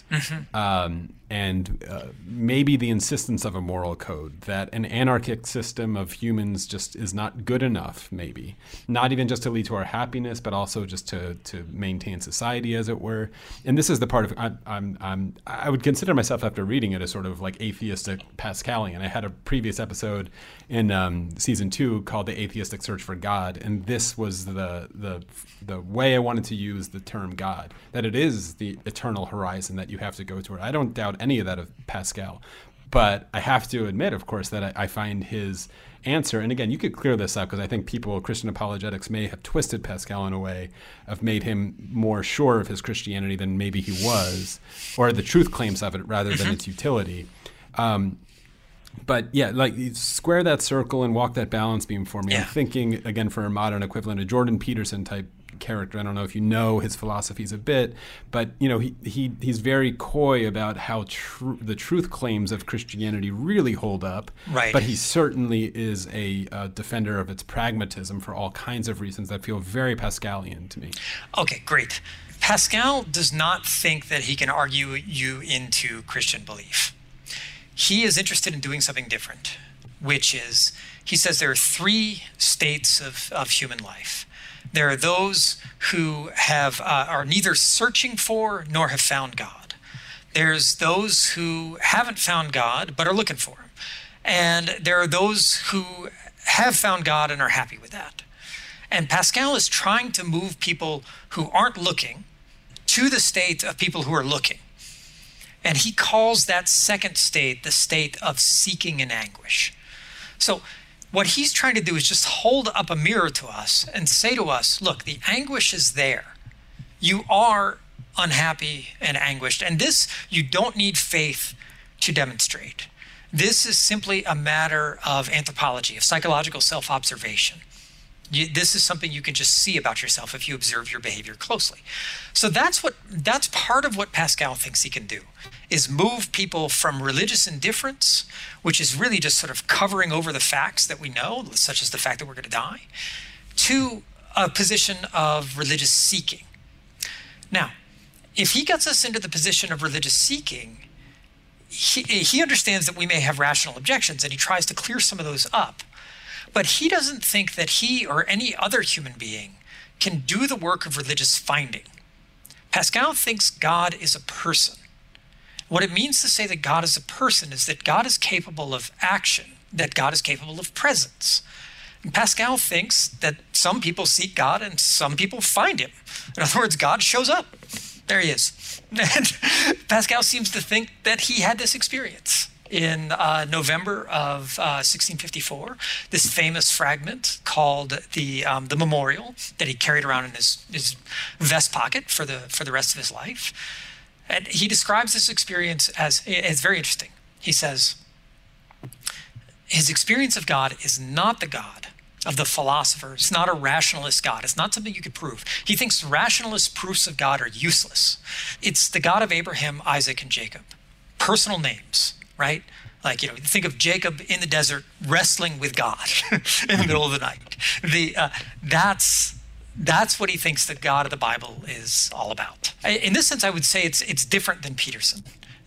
And maybe the insistence of a moral code, that an anarchic system of humans just is not good enough, maybe. Not even just to lead to our happiness, but also just to maintain society, as it were. And this is the part of, I would consider myself, after reading it, as sort of like atheistic Pascalian. I had a previous episode in season 2 called The Atheistic Search for God, and this was the way I wanted to use the term God, that it is the eternal horizon that you have to go toward. I don't doubt any of that of Pascal, but I have to admit, of course, that I find his answer, and again, you could clear this up, because I think Christian apologetics may have twisted Pascal in a way of made him more sure of his Christianity than maybe he was, or the truth claims of it rather than its utility. But yeah, like, square that circle and walk that balance beam for me. I'm thinking, again, for a modern equivalent, a Jordan Peterson type character. I don't know if you know his philosophies a bit, but he's very coy about how the truth claims of Christianity really hold up. Right. But he certainly is a defender of its pragmatism for all kinds of reasons that feel very Pascalian to me. Okay, great. Pascal does not think that he can argue you into Christian belief. He is interested in doing something different, which is, he says there are 3 states of human life. There are those who are neither searching for nor have found God. There's those who haven't found God but are looking for him. And there are those who have found God and are happy with that. And Pascal is trying to move people who aren't looking to the state of people who are looking. And he calls that second state the state of seeking in anguish. So what he's trying to do is just hold up a mirror to us and say to us, look, the anguish is there. You are unhappy and anguished. And this, you don't need faith to demonstrate. This is simply a matter of anthropology, of psychological self-observation. This is something you can just see about yourself if you observe your behavior closely. So that's part of what Pascal thinks he can do, is move people from religious indifference, which is really just sort of covering over the facts that we know, such as the fact that we're going to die, to a position of religious seeking. Now, if he gets us into the position of religious seeking, he understands that we may have rational objections, and he tries to clear some of those up. But he doesn't think that he or any other human being can do the work of religious finding. Pascal thinks God is a person. What it means to say that God is a person is that God is capable of action, that God is capable of presence. And Pascal thinks that some people seek God and some people find him. In other words, God shows up. There he is. And Pascal seems to think that he had this experience. In November of 1654, this famous fragment called the Memorial that he carried around in his vest pocket for the rest of his life. And he describes this experience as very interesting. He says, his experience of God is not the God of the philosophers. It's not a rationalist God. It's not something you could prove. He thinks rationalist proofs of God are useless. It's the God of Abraham, Isaac, and Jacob. Personal names. Right? Like, think of Jacob in the desert wrestling with God in the middle of the night. That's what he thinks the God of the Bible is all about. In this sense, I would say it's different than Peterson.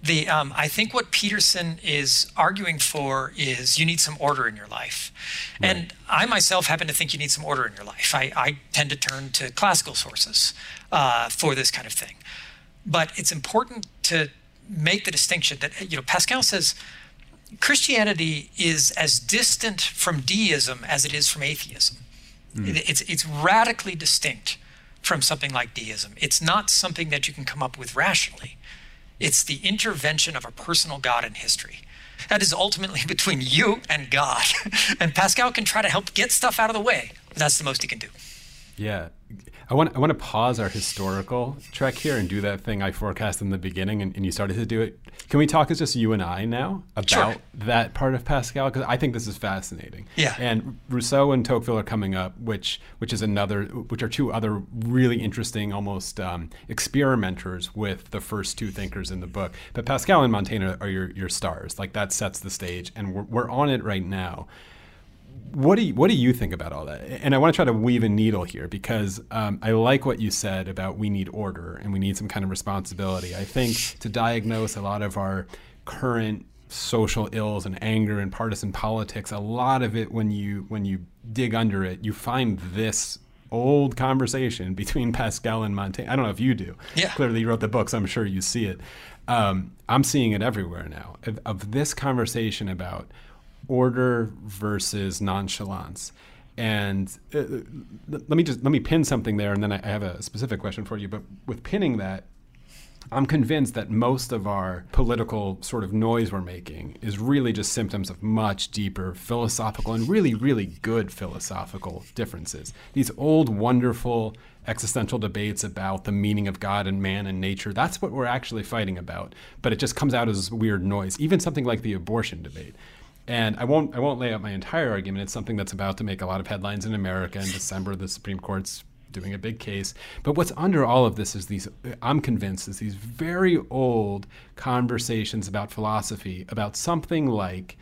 I think what Peterson is arguing for is you need some order in your life. Right. And I myself happen to think you need some order in your life. I tend to turn to classical sources for this kind of thing. But it's important to make the distinction that, Pascal says Christianity is as distant from deism as it is from atheism. It's radically distinct from something like deism. It's not something that you can come up with rationally. It's the intervention of a personal God in history. That is ultimately between you and God. And Pascal can try to help get stuff out of the way, but that's the most he can do. Yeah. I want to pause our historical trek here and do that thing I forecast in the beginning, and you started to do it. Can we talk as just you and I now about that part of Pascal? Because I think this is fascinating. Yeah. And Rousseau and Tocqueville are coming up, which are two other really interesting, almost experimenters with the first two thinkers in the book. But Pascal and Montaigne are your stars. Like, that sets the stage, and we're on it right now. What do you think about all that? And I want to try to weave a needle here, because I like what you said about we need order and we need some kind of responsibility. I think to diagnose a lot of our current social ills and anger and partisan politics, a lot of it, when you dig under it, you find this old conversation between Pascal and Montaigne. I don't know if you do. Yeah. Clearly you wrote the books. I'm sure you see it. I'm seeing it everywhere now, of this conversation about order versus nonchalance. And let me pin something there, and then I have a specific question for you. But with pinning that, I'm convinced that most of our political sort of noise we're making is really just symptoms of much deeper philosophical and really, really good philosophical differences. These old, wonderful existential debates about the meaning of God and man and nature, that's what we're actually fighting about. But it just comes out as weird noise. Even something like the abortion debate. And I won't lay out my entire argument. It's something that's about to make a lot of headlines in America. In December, the Supreme Court's doing a big case. But what's under all of this is I'm convinced, is these very old conversations about philosophy, about something like,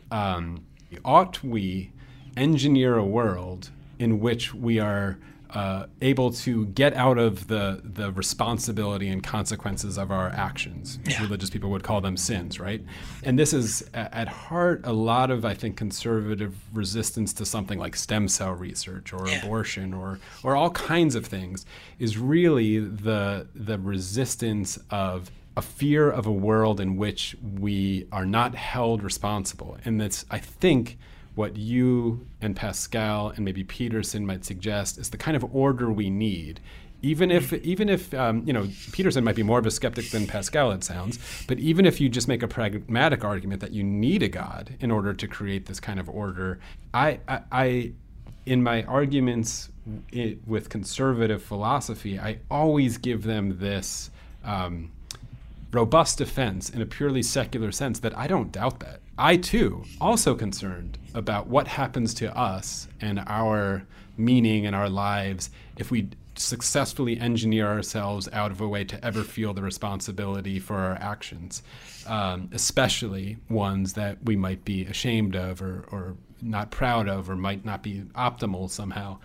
ought we engineer a world in which we are able to get out of the responsibility and consequences of our actions. Yeah. Religious people would call them sins, right? And this is at heart a lot of, I think, conservative resistance to something like stem cell research or abortion or all kinds of things, is really the resistance of a fear of a world in which we are not held responsible. And that's, I think, what you and Pascal and maybe Peterson might suggest is the kind of order we need. Even if Peterson might be more of a skeptic than Pascal, it sounds, but even if you just make a pragmatic argument that you need a God in order to create this kind of order, I in my arguments with conservative philosophy, I always give them this robust defense in a purely secular sense that I don't doubt that. I, too, also concerned about what happens to us and our meaning in our lives if we successfully engineer ourselves out of a way to ever feel the responsibility for our actions, especially ones that we might be ashamed of or not proud of or might not be optimal somehow.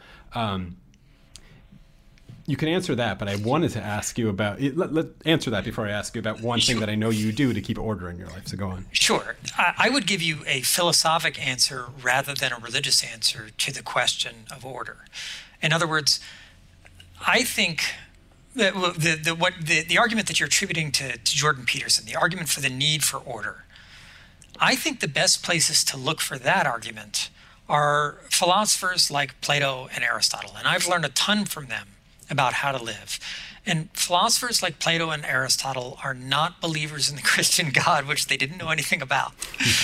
You can answer that, but I wanted to ask you about, let answer that before I ask you about one thing that I know you do to keep order in your life. So go on. Sure. I would give you a philosophic answer rather than a religious answer to the question of order. In other words, I think that the argument that you're attributing to Jordan Peterson, the argument for the need for order, I think the best places to look for that argument are philosophers like Plato and Aristotle. And I've learned a ton from them about how to live. And philosophers like Plato and Aristotle are not believers in the Christian God, which they didn't know anything about.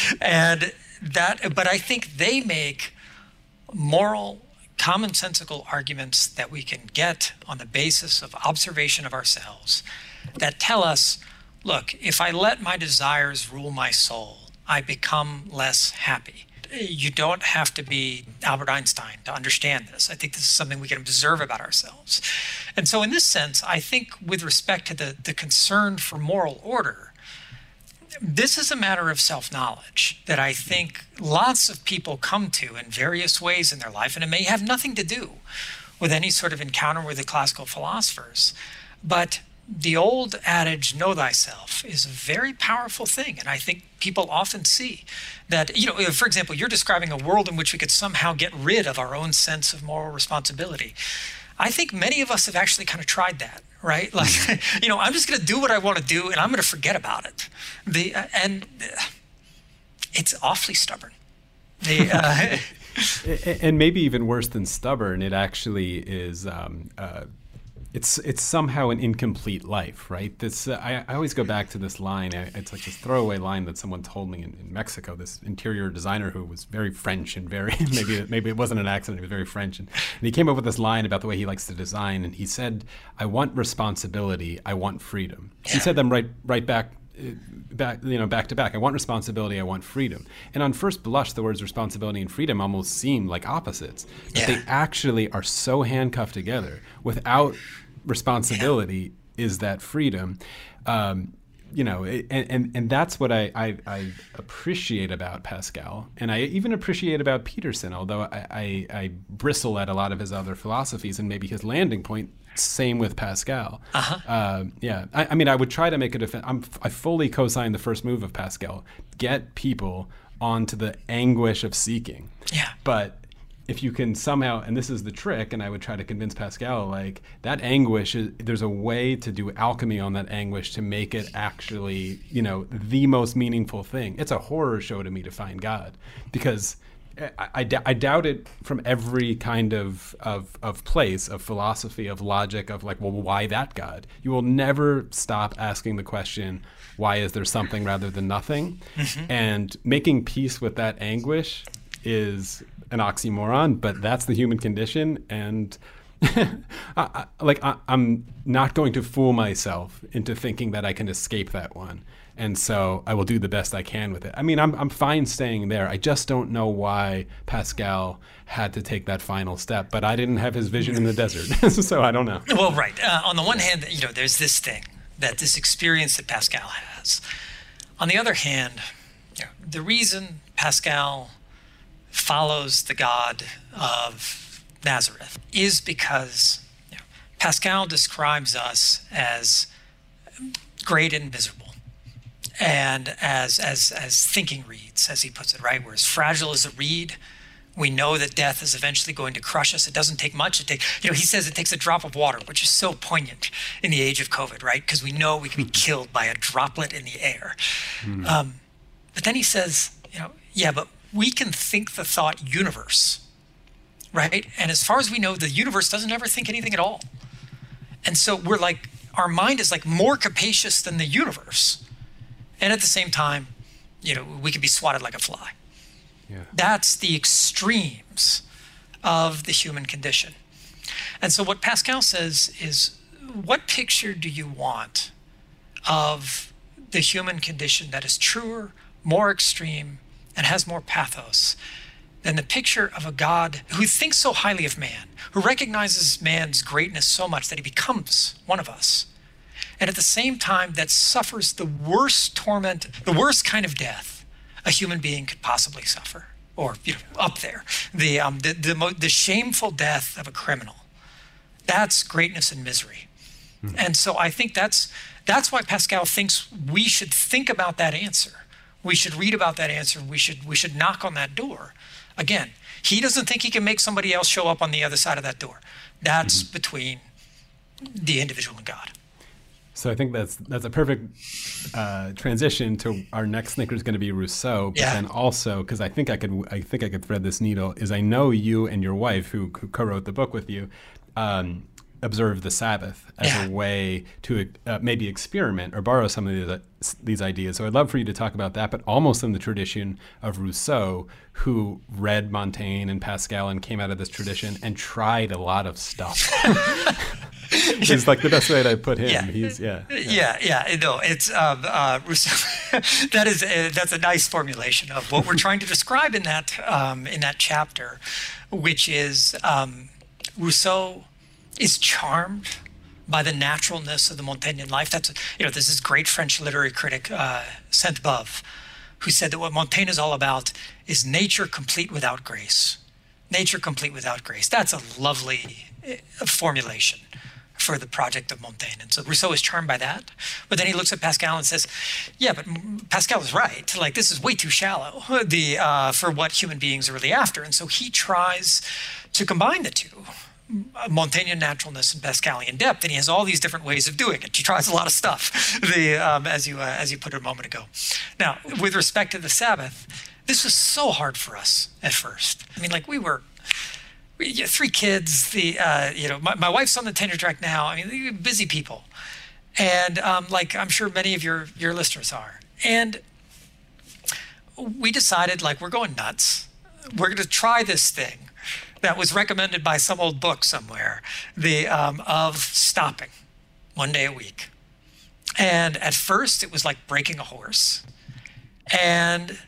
But I think they make moral, commonsensical arguments that we can get on the basis of observation of ourselves that tell us, look, if I let my desires rule my soul, I become less happy. You don't have to be Albert Einstein to understand this. I think this is something we can observe about ourselves. And so in this sense, I think with respect to the concern for moral order, this is a matter of self-knowledge that I think lots of people come to in various ways in their life, and it may have nothing to do with any sort of encounter with the classical philosophers. But the old adage, know thyself, is a very powerful thing. And I think people often see that, for example, you're describing a world in which we could somehow get rid of our own sense of moral responsibility. I think many of us have actually kind of tried that, right? Like, I'm just going to do what I want to do and I'm going to forget about it. It's awfully stubborn. And maybe even worse than stubborn, it actually is... It's somehow an incomplete life, right? This I always go back to this line. It's like this throwaway line that someone told me in Mexico. This interior designer who was very French and very maybe it wasn't an accident. He was very French, and he came up with this line about the way he likes to design. And he said, "I want responsibility. I want freedom." Yeah. He said them right back to back. I want responsibility, I want freedom. And on first blush, the words responsibility and freedom almost seem like opposites. But they actually are so handcuffed together. Without responsibility is that freedom. And that's what I appreciate about Pascal, and I even appreciate about Peterson, although I bristle at a lot of his other philosophies and maybe his landing point. Same with Pascal. I mean, I would try to make a defense. I fully co-sign the first move of Pascal. Get people onto the anguish of seeking. Yeah. But if you can somehow, and this is the trick, and I would try to convince Pascal, like that anguish, there's a way to do alchemy on that anguish to make it actually, the most meaningful thing. It's a horror show to me to find God, because I doubt it from every kind of place, of philosophy, of logic, of like, well, why that God? You will never stop asking the question, why is there something rather than nothing? Mm-hmm. And making peace with that anguish is an oxymoron, but that's the human condition. And I'm not going to fool myself into thinking that I can escape that one. And so I will do the best I can with it. I mean, I'm fine staying there. I just don't know why Pascal had to take that final step. But I didn't have his vision in the desert, so I don't know. Well, right. On the one hand, there's this thing, this experience that Pascal has. On the other hand, the reason Pascal follows the God of Nazareth is because Pascal describes us as great and miserable. And as thinking reeds, as he puts it, right? We're as fragile as a reed. We know that death is eventually going to crush us. It doesn't take much. He says it takes a drop of water, which is so poignant in the age of COVID, right? Because we know we can be killed by a droplet in the air. Mm. But then he says, but we can think the thought universe, right? And as far as we know, the universe doesn't ever think anything at all. And so we're like, our mind is like more capacious than the universe. And at the same time, we can be swatted like a fly. Yeah. That's the extremes of the human condition. And so what Pascal says is, what picture do you want of the human condition that is truer, more extreme, and has more pathos than the picture of a God who thinks so highly of man, who recognizes man's greatness so much that he becomes one of us, and at the same time that suffers the worst torment, the worst kind of death a human being could possibly suffer, or up there, the shameful death of a criminal. That's greatness and misery. Mm-hmm. And so I think that's why Pascal thinks we should think about that answer. We should read about that answer. We should knock on that door. Again, he doesn't think he can make somebody else show up on the other side of that door. That's between the individual and God. So I think that's a perfect transition to our next thinker is going to be Rousseau. But then also, because I think I could thread this needle, is I know you and your wife, who co-wrote the book with you, observe the Sabbath as a way to maybe experiment or borrow some of these ideas. So I'd love for you to talk about that, but almost in the tradition of Rousseau, who read Montaigne and Pascal and came out of this tradition and tried a lot of stuff. It's like the best way to put him. No, it's Rousseau. That's a nice formulation of what we're trying to describe in that chapter, which is Rousseau is charmed by the naturalness of the Montaignian life. That's this is great French literary critic Sainte-Beuve, who said that what Montaigne is all about is nature complete without grace. Nature complete without grace. That's a lovely formulation for the project of Montaigne. And so Rousseau is charmed by that. But then he looks at Pascal and says, yeah, but Pascal is right. Like, this is way too shallow for what human beings are really after. And so he tries to combine the two, Montaignian naturalness and Pascalian depth, and he has all these different ways of doing it. He tries a lot of stuff, as you put it a moment ago. Now, with respect to the Sabbath, this was so hard for us at first. I mean, like we 3 kids. My wife's on the tenure track now. I mean, busy people, and I'm sure many of your listeners are. And we decided, we're going nuts. We're going to try this thing that was recommended by some old book somewhere, of stopping 1 day a week. And at first, it was like breaking a horse, and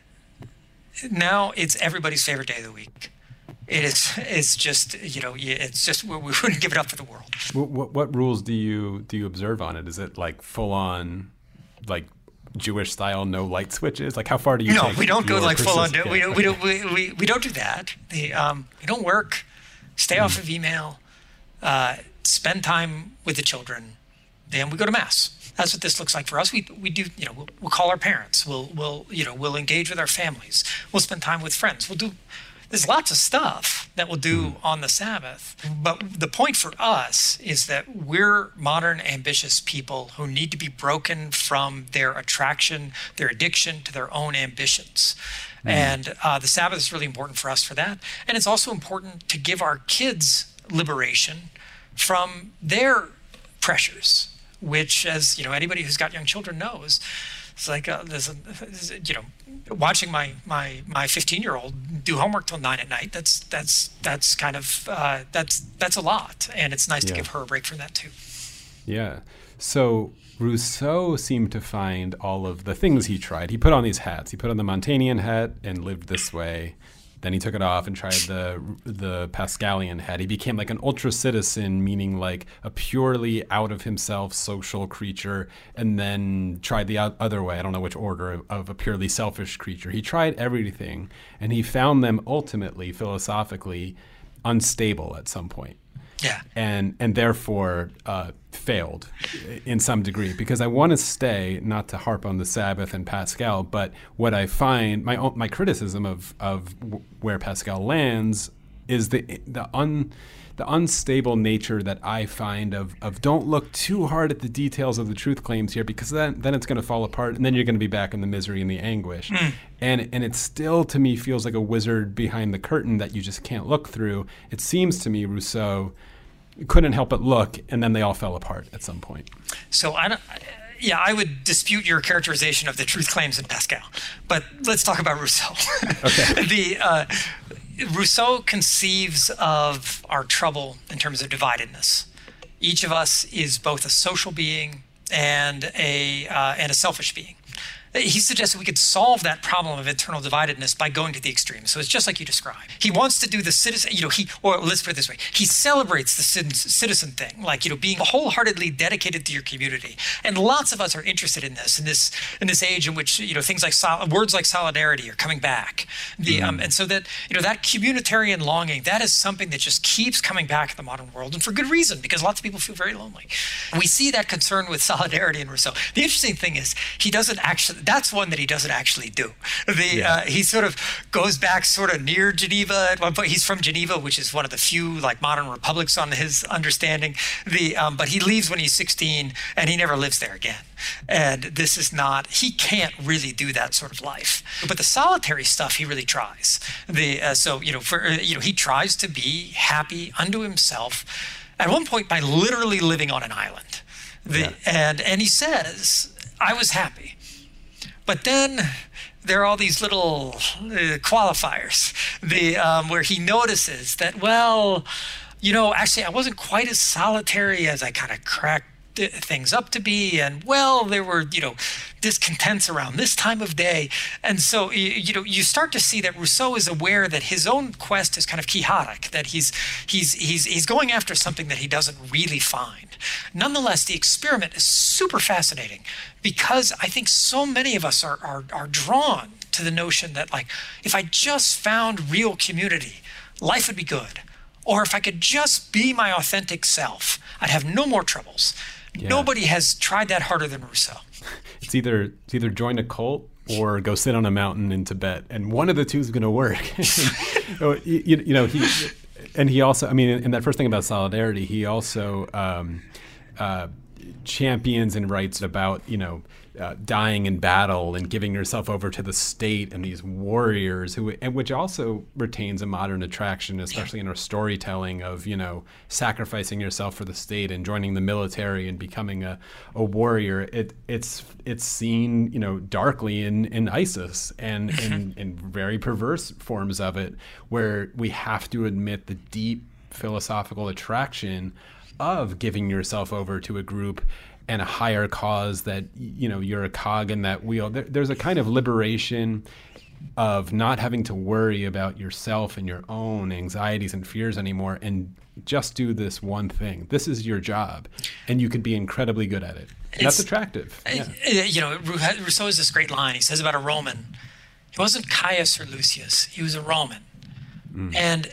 now it's everybody's favorite day of the week. It's just we wouldn't give it up for the world. What rules do you observe on it? Is it like full on, like Jewish style, no light switches? Like, how far do you? No, we don't go like full on. We don't do that. We don't work. Stay off of email. Spend time with the children. Then we go to mass. That's what this looks like for us. We do. We'll call our parents. We'll engage with our families. We'll spend time with friends. There's lots of stuff that we'll do on the Sabbath. But the point for us is that we're modern, ambitious people who need to be broken from their attraction, their addiction to their own ambitions. And the Sabbath is really important for us for that. And it's also important to give our kids liberation from their pressures, which, as anybody who's got young children knows, it's like watching my 15-year-old do homework till 9 at night. That's kind of that's a lot, and it's nice to give her a break from that too. Yeah. So Rousseau seemed to find all of the things he tried. He put on these hats. He put on the Montaignian hat and lived this way. Then he took it off and tried the Pascalian hat. He became like an ultra citizen, meaning like a purely out of himself social creature, and then tried the other way. I don't know which order, of a purely selfish creature. He tried everything, and he found them ultimately, philosophically, unstable at some point. Yeah. And therefore failed in some degree, because I want to stay, not to harp on the Sabbath and Pascal, but what I find, my criticism of where Pascal lands is the unstable nature that I find of don't look too hard at the details of the truth claims here, because then it's going to fall apart, and then you're going to be back in the misery and the anguish. And it still, to me, feels like a wizard behind the curtain that you just can't look through. It seems to me Rousseau couldn't help but look, and then they all fell apart at some point. So I would dispute your characterization of the truth claims in Pascal, but let's talk about Rousseau. Okay. Rousseau conceives of our trouble in terms of dividedness. Each of us is both a social being and a selfish being. He suggested we could solve that problem of internal dividedness by going to the extreme. So it's just like you described. He wants to do the citizen, or let's put it this way, he celebrates the citizen thing, like, being wholeheartedly dedicated to your community. And lots of us are interested in this age in which, things like words like solidarity are coming back. And so that, that communitarian longing, that is something that just keeps coming back in the modern world, and for good reason, because lots of people feel very lonely. We see that concern with solidarity in Rousseau. The interesting thing is, that's one that he doesn't actually do. He sort of goes back sort of near Geneva at one point. He's from Geneva, which is one of the few like modern republics on his understanding. But he leaves when he's 16, and he never lives there again. And this is not, he can't really do that sort of life. But the solitary stuff, he really tries. He tries to be happy unto himself at one point by literally living on an island. And he says, I was happy. But then there are all these little qualifiers where he notices that, actually, I wasn't quite as solitary as I kind of cracked things up to be. And, there were, discontents around this time of day. And so, you start to see that Rousseau is aware that his own quest is kind of quixotic, that he's going after something that he doesn't really find. Nonetheless, the experiment is super fascinating because I think so many of us are drawn to the notion that, like, if I just found real community, life would be good. Or if I could just be my authentic self, I'd have no more troubles. Yeah. Nobody has tried that harder than Rousseau. It's either join a cult or go sit on a mountain in Tibet, and one of the two is going to work. He also, in that first thing about solidarity, he also champions and writes about, dying in battle and giving yourself over to the state and these warriors which also retains a modern attraction, especially in our storytelling of, sacrificing yourself for the state and joining the military and becoming a warrior. It's seen, darkly in ISIS and in very perverse forms of it, where we have to admit the deep philosophical attraction of giving yourself over to a group and a higher cause that, you're a cog in that wheel. There's a kind of liberation of not having to worry about yourself and your own anxieties and fears anymore, and just do this one thing. This is your job, and you could be incredibly good at it. And that's attractive. Yeah. Rousseau has this great line. He says about a Roman, he wasn't Caius or Lucius, he was a Roman. And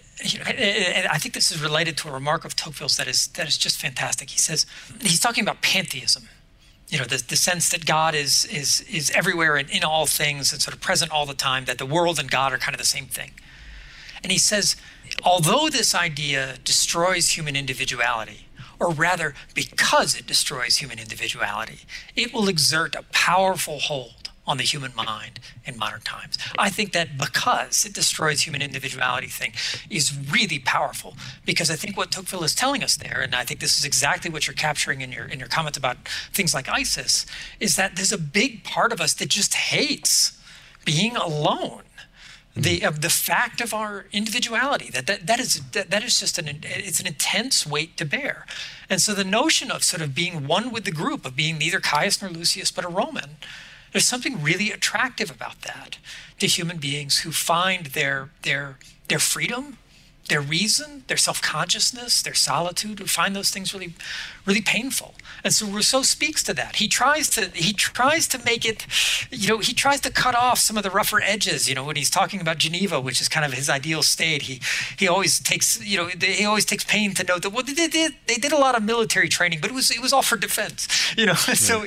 I think this is related to a remark of Tocqueville's that is just fantastic. He says, he's talking about pantheism, the sense that God is everywhere and in all things and sort of present all the time, that the world and God are kind of the same thing. And he says, although this idea destroys human individuality, or rather because it destroys human individuality, it will exert a powerful hold on the human mind in modern times. I think that because it destroys human individuality thing is really powerful, because I think what Tocqueville is telling us there, and I think this is exactly what you're capturing in your comment about things like ISIS, is that there's a big part of us that just hates being alone. The fact of our individuality, that is just it's an intense weight to bear. And so the notion of sort of being one with the group, of being neither Caius nor Lucius but a Roman, there's something really attractive about that to human beings who find their freedom, their reason, their self-consciousness, their solitude, who find those things really, really painful. And so Rousseau speaks to that. He tries to make it, he tries to cut off some of the rougher edges, when he's talking about Geneva, which is kind of his ideal state. He always takes, he always takes pain to note that, they did a lot of military training, but it was all for defense, So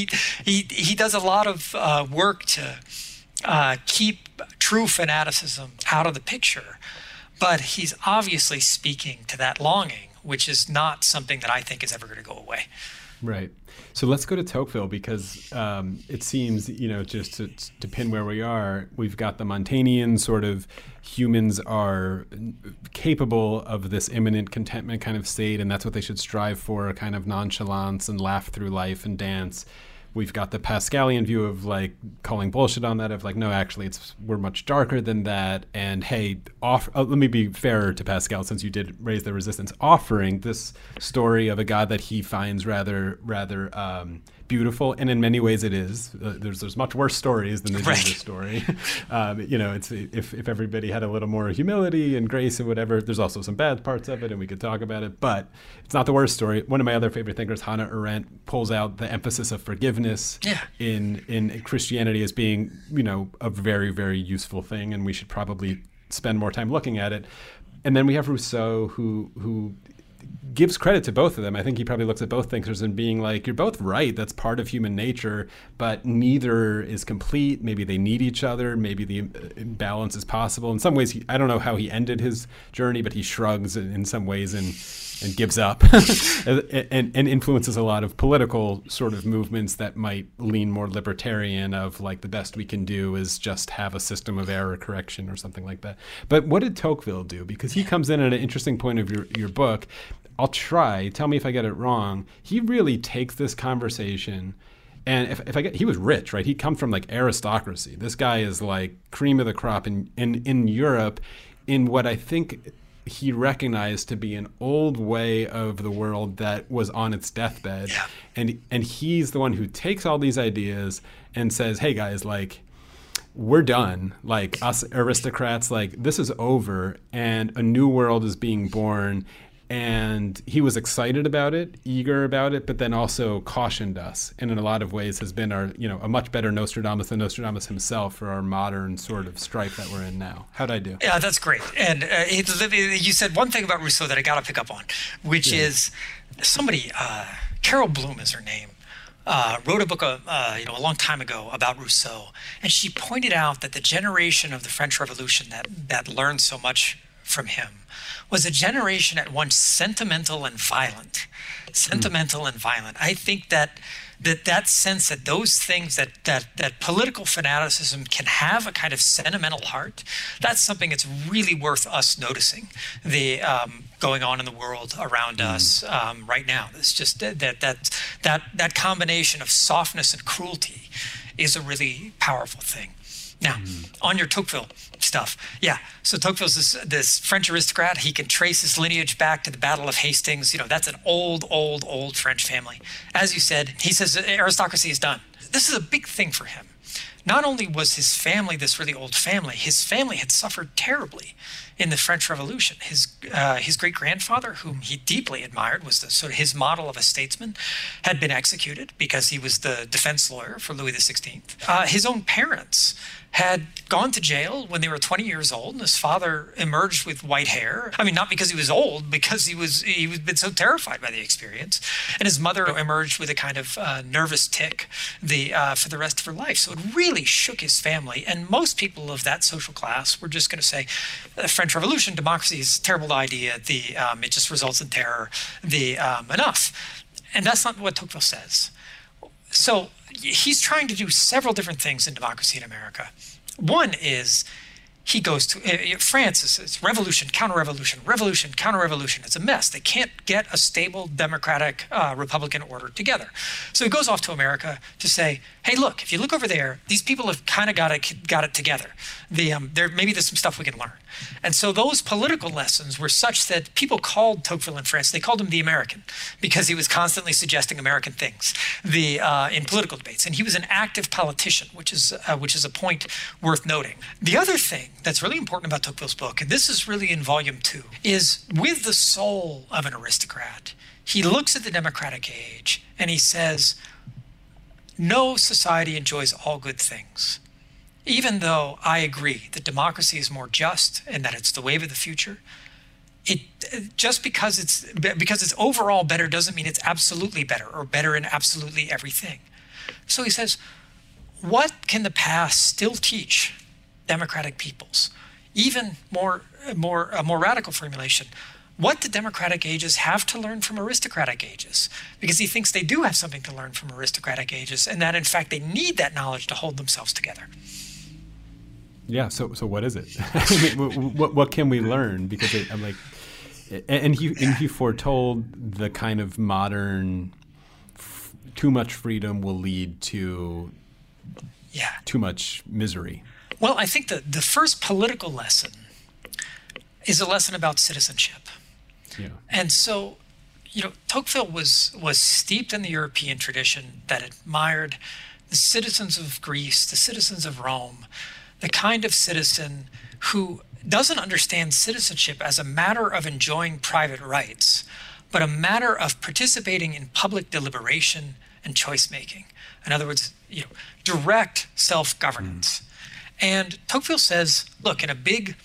he does a lot of work to keep true fanaticism out of the picture. But he's obviously speaking to that longing, which is not something that I think is ever going to go away. Right. So let's go to Tocqueville, because it seems, just to pin where we are, we've got the Montaignian sort of humans are capable of this imminent contentment kind of state, and that's what they should strive for, a kind of nonchalance and laugh through life and dance. We've got the Pascalian view of like calling bullshit on that, of like, no, actually we're much darker than that. And hey, let me be fairer to Pascal, since you did raise the resistance, offering this story of a God that he finds rather beautiful, and in many ways it is. There's much worse stories than the Right. Jesus story. It's if everybody had a little more humility and grace and whatever. There's also some bad parts of it, and we could talk about it, but it's not the worst story. One of my other favorite thinkers, Hannah Arendt, pulls out the emphasis of forgiveness in Christianity as being, a very, very useful thing, and we should probably spend more time looking at it. And then we have Rousseau, who gives credit to both of them. I think he probably looks at both thinkers and being like, you're both right. That's part of human nature, but neither is complete. Maybe they need each other. Maybe the imbalance is possible. In some ways, I don't know how he ended his journey, but he shrugs in some ways and gives up and influences a lot of political sort of movements that might lean more libertarian of like the best we can do is just have a system of error correction or something like that. But what did Tocqueville do? Because he comes in at an interesting point of your book. I'll tell me if I get it wrong. He really takes this conversation, and he was rich, right? He comes from like aristocracy. This guy is like cream of the crop in Europe, in what I think he recognized to be an old way of the world that was on its deathbed. Yeah. And he's the one who takes all these ideas and says, hey guys, like, we're done. Like, us aristocrats, like, this is over and a new world is being born. And he was excited about it, eager about it, but then also cautioned us, and in a lot of ways has been our, a much better Nostradamus than Nostradamus himself for our modern sort of strife that we're in now. How'd I do? Yeah, that's great. And you said one thing about Rousseau that I got to pick up on, which is somebody, Carol Bloom is her name, wrote a book a long time ago about Rousseau, and she pointed out that the generation of the French Revolution that learned so much from him was a generation at once sentimental and violent. I think that sense that those things that political fanaticism can have a kind of sentimental heart, that's something that's really worth us noticing. The going on in the world around us right now. It's just that combination of softness and cruelty is a really powerful thing. Now, on your Tocqueville stuff, so Tocqueville's this French aristocrat. He can trace his lineage back to the Battle of Hastings. That's an old French family. As you said, he says aristocracy is done. This is a big thing for him. Not only was his family this really old family, his family had suffered terribly in the French Revolution. His great-grandfather, whom he deeply admired, was his model of a statesman, had been executed because he was the defense lawyer for Louis XVI. His own parents had gone to jail when they were 20 years old, and his father emerged with white hair. I mean, not because he was old, because he was been so terrified by the experience. And his mother emerged with a kind of nervous tic for the rest of her life. So it really shook his family. And most people of that social class were just going to say, the French Revolution, democracy is a terrible idea. It just results in terror. Enough. And that's not what Tocqueville says. So he's trying to do several different things in Democracy in America. One is he goes to France. It's revolution, counter-revolution, revolution, counter-revolution. It's a mess. They can't get a stable democratic Republican order together. So he goes off to America to say, hey, look, if you look over there, these people have kind of got it together. Maybe there's some stuff we can learn. And so those political lessons were such that people called Tocqueville in France, they called him the American, because he was constantly suggesting American things in political debates. And he was an active politician, which is a point worth noting. The other thing that's really important about Tocqueville's book, and this is really in volume 2, is with the soul of an aristocrat, he looks at the democratic age and he says, no society enjoys all good things. Even though I agree that democracy is more just and that it's the wave of the future, just because it's overall better doesn't mean it's absolutely better or better in absolutely everything. So he says, what can the past still teach democratic peoples? Even more radical formulation. What do democratic ages have to learn from aristocratic ages? Because he thinks they do have something to learn from aristocratic ages, and that in fact they need that knowledge to hold themselves together. Yeah. So what is it? I mean, what can we learn? Because I'm like, and he foretold the kind of modern too much freedom will lead to too much misery. Well, I think the first political lesson is a lesson about citizenship. Yeah. And so Tocqueville was steeped in the European tradition that admired the citizens of Greece, the citizens of Rome, the kind of citizen who doesn't understand citizenship as a matter of enjoying private rights, but a matter of participating in public deliberation and choice making. In other words, direct self-governance. And Tocqueville says, look, in a big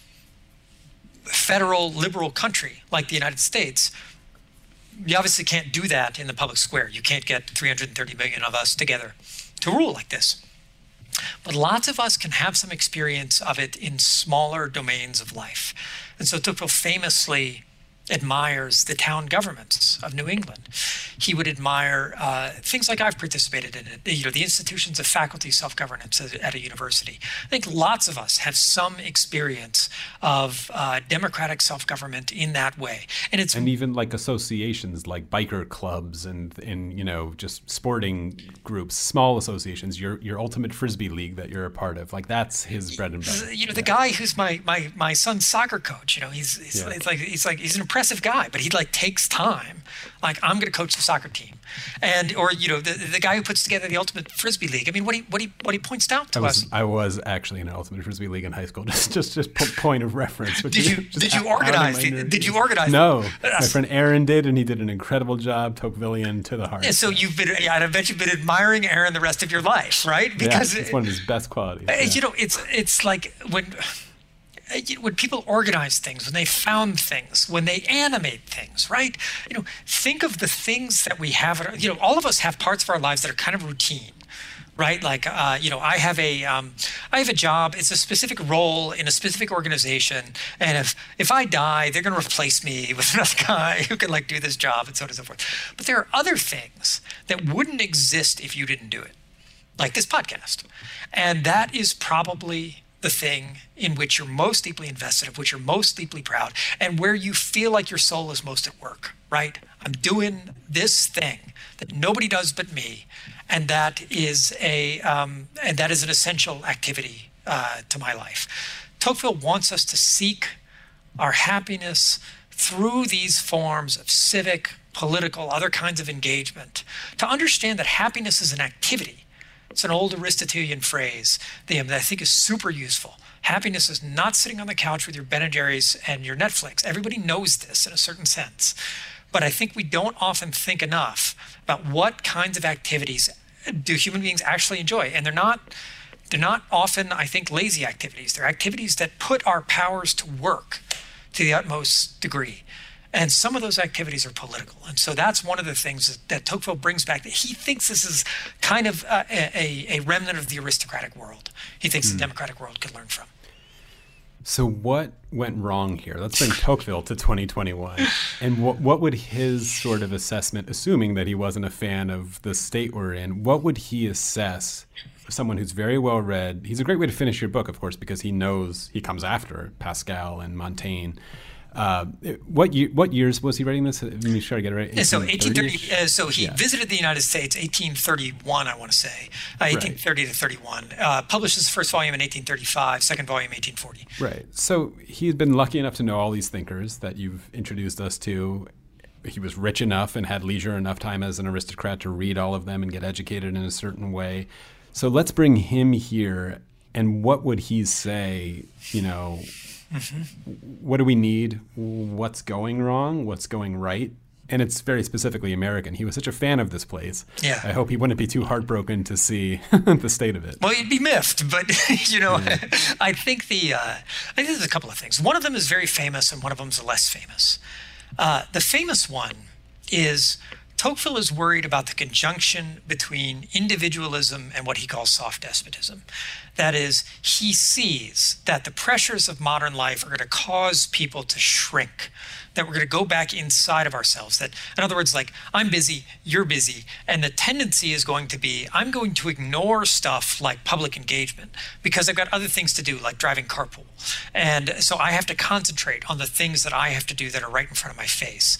federal liberal country like the United States, you obviously can't do that in the public square. You can't get 330 million of us together to rule like this. But lots of us can have some experience of it in smaller domains of life. And so Tocqueville famously admires the town governments of New England. He would admire things like I've participated in it, the institutions of faculty self-governance at a university. I think lots of us have some experience of democratic self-government in that way. And even like associations like biker clubs and just sporting groups, small associations, your ultimate Frisbee league that you're a part of, like that's his bread and butter. The guy who's my son's soccer coach, he's an impressive guy, but he takes time. Like, I'm going to coach the soccer team, or the guy who puts together the ultimate Frisbee league. I mean, what he points out to us. I was actually in an ultimate Frisbee league in high school. Just point of reference. Did you organize? Did you organize? No, my friend Aaron did, and he did an incredible job. Tocquevillian to the heart. Yeah, so I bet you've been admiring Aaron the rest of your life, right? Because it's one of his best qualities. Yeah. It's like when people organize things, when they found things, when they animate things, right? Think of the things that we have. All of us have parts of our lives that are kind of routine, right? Like, I have a job. It's a specific role in a specific organization, and if I die, they're going to replace me with another guy who can do this job, and so on and so forth. But there are other things that wouldn't exist if you didn't do it, like this podcast, and that is probably the thing in which you're most deeply invested, of which you're most deeply proud, and where you feel like your soul is most at work, right? I'm doing this thing that nobody does but me, and that is an essential activity to my life. Tocqueville wants us to seek our happiness through these forms of civic, political, other kinds of engagement, to understand that happiness is an activity. It's an old Aristotelian phrase that I think is super useful. Happiness is not sitting on the couch with your Ben & Jerry's and your Netflix. Everybody knows this in a certain sense. But I think we don't often think enough about what kinds of activities do human beings actually enjoy. And they're not often, I think, lazy activities. They're activities that put our powers to work to the utmost degree. And some of those activities are political. And so that's one of the things that Tocqueville brings back. That he thinks this is kind of a remnant of the aristocratic world. He thinks the democratic world could learn from. So what went wrong here? Let's bring Tocqueville to 2021. And what would his sort of assessment, assuming that he wasn't a fan of the state we're in, what would he assess for someone who's very well read? He's a great way to finish your book, of course, because he knows he comes after Pascal and Montaigne. What years was he writing this? Let me try to get it right. So 1830. So he visited the United States 1831, I want to say, 1830 to 31. Published his first volume in 1835, second volume 1840. Right. So he's been lucky enough to know all these thinkers that you've introduced us to. He was rich enough and had leisure enough time as an aristocrat to read all of them and get educated in a certain way. So let's bring him here. And what would he say, what do we need? What's going wrong? What's going right? And it's very specifically American. He was such a fan of this place. Yeah. I hope he wouldn't be too heartbroken to see the state of it. Well, he'd be miffed, but I think there's a couple of things. One of them is very famous, and one of them is less famous. The famous one is Tocqueville is worried about the conjunction between individualism and what he calls soft despotism. That is, he sees that the pressures of modern life are going to cause people to shrink, that we're going to go back inside of ourselves. That, in other words, like, I'm busy, you're busy, and the tendency is going to be, I'm going to ignore stuff like public engagement because I've got other things to do, like driving carpool. And so I have to concentrate on the things that I have to do that are right in front of my face.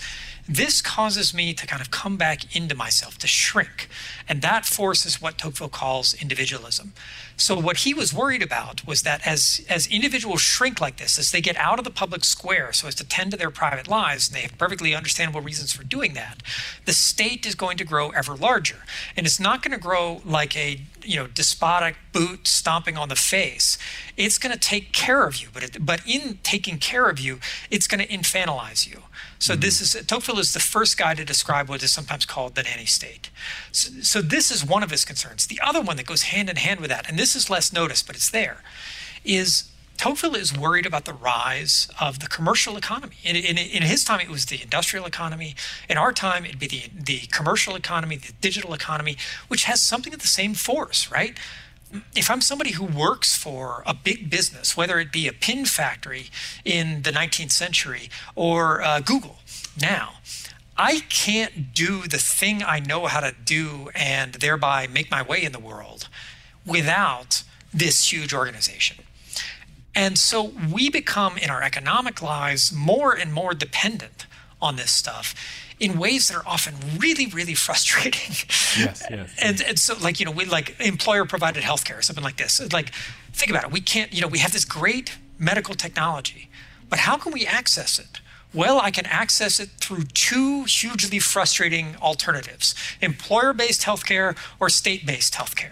this causes me to kind of come back into myself, to shrink. And that force is what Tocqueville calls individualism. So what he was worried about was that as individuals shrink like this, as they get out of the public square so as to tend to their private lives, and they have perfectly understandable reasons for doing that, the state is going to grow ever larger. And it's not going to grow like a despotic boot stomping on the face. It's going to take care of you, but in taking care of you, it's going to infantilize you. So Tocqueville is the first guy to describe what is sometimes called the nanny state. So this is one of his concerns. The other one that goes hand in hand with that, and this is less noticed, but it's there, is Tocqueville is worried about the rise of the commercial economy. In his time, it was the industrial economy. In our time, it'd be the commercial economy, the digital economy, which has something of the same force, right? If I'm somebody who works for a big business, whether it be a pin factory in the 19th century or Google now, I can't do the thing I know how to do and thereby make my way in the world without this huge organization. And so we become, in our economic lives, more and more dependent on this stuff in ways that are often really, really frustrating. Yes. And so, we like employer-provided healthcare, something like this. Like, think about it. We can't, we have this great medical technology, but how can we access it? Well, I can access it through two hugely frustrating alternatives: employer-based healthcare or state-based healthcare.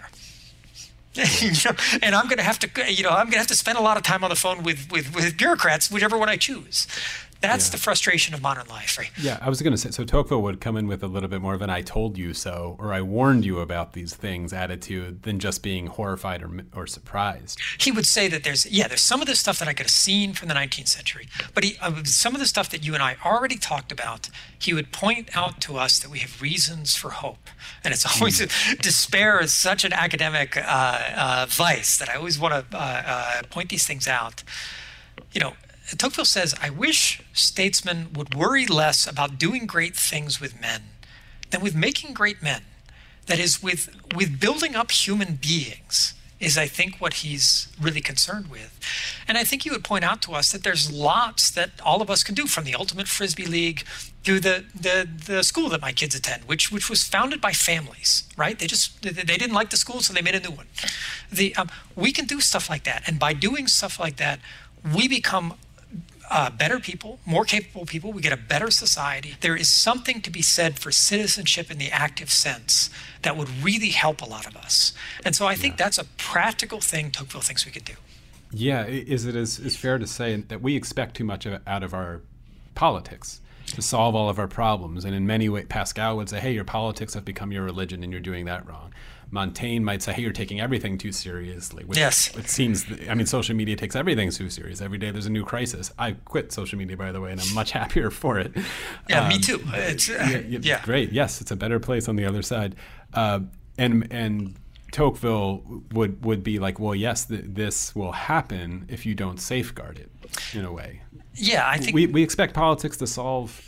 And I'm going to have to spend a lot of time on the phone with bureaucrats, whichever one I choose. That's the frustration of modern life, right? Yeah, I was going to say, so Tocqueville would come in with a little bit more of an "I told you so" or "I warned you about these things" attitude than just being horrified or surprised. He would say that there's some of the stuff that I could have seen from the 19th century, but some of the stuff that you and I already talked about, he would point out to us that we have reasons for hope. And it's always despair is such an academic vice that I always want to point these things out. Tocqueville says, I wish statesmen would worry less about doing great things with men than with making great men. That is, with building up human beings is, I think, what he's really concerned with. And I think he would point out to us that there's lots that all of us can do, from the Ultimate Frisbee League to the school that my kids attend, which was founded by families, right? They didn't like the school, so they made a new one. We can do stuff like that. And by doing stuff like that, we become better people, more capable people. We get a better society. There is something to be said for citizenship in the active sense that would really help a lot of us. And so I think that's a practical thing Tocqueville thinks we could do. Yeah, is fair to say that we expect too much out of our politics to solve all of our problems. And in many ways, Pascal would say, hey, your politics have become your religion and you're doing that wrong. Montaigne might say, hey, you're taking everything too seriously. Which yes. It seems, social media takes everything too serious. Every day there's a new crisis. I quit social media, by the way, and I'm much happier for it. Yeah, me too. Yeah. Great. Yes, it's a better place on the other side. And Tocqueville would be like, well, yes, this will happen if you don't safeguard it, in a way. Yeah, I think we expect politics to solve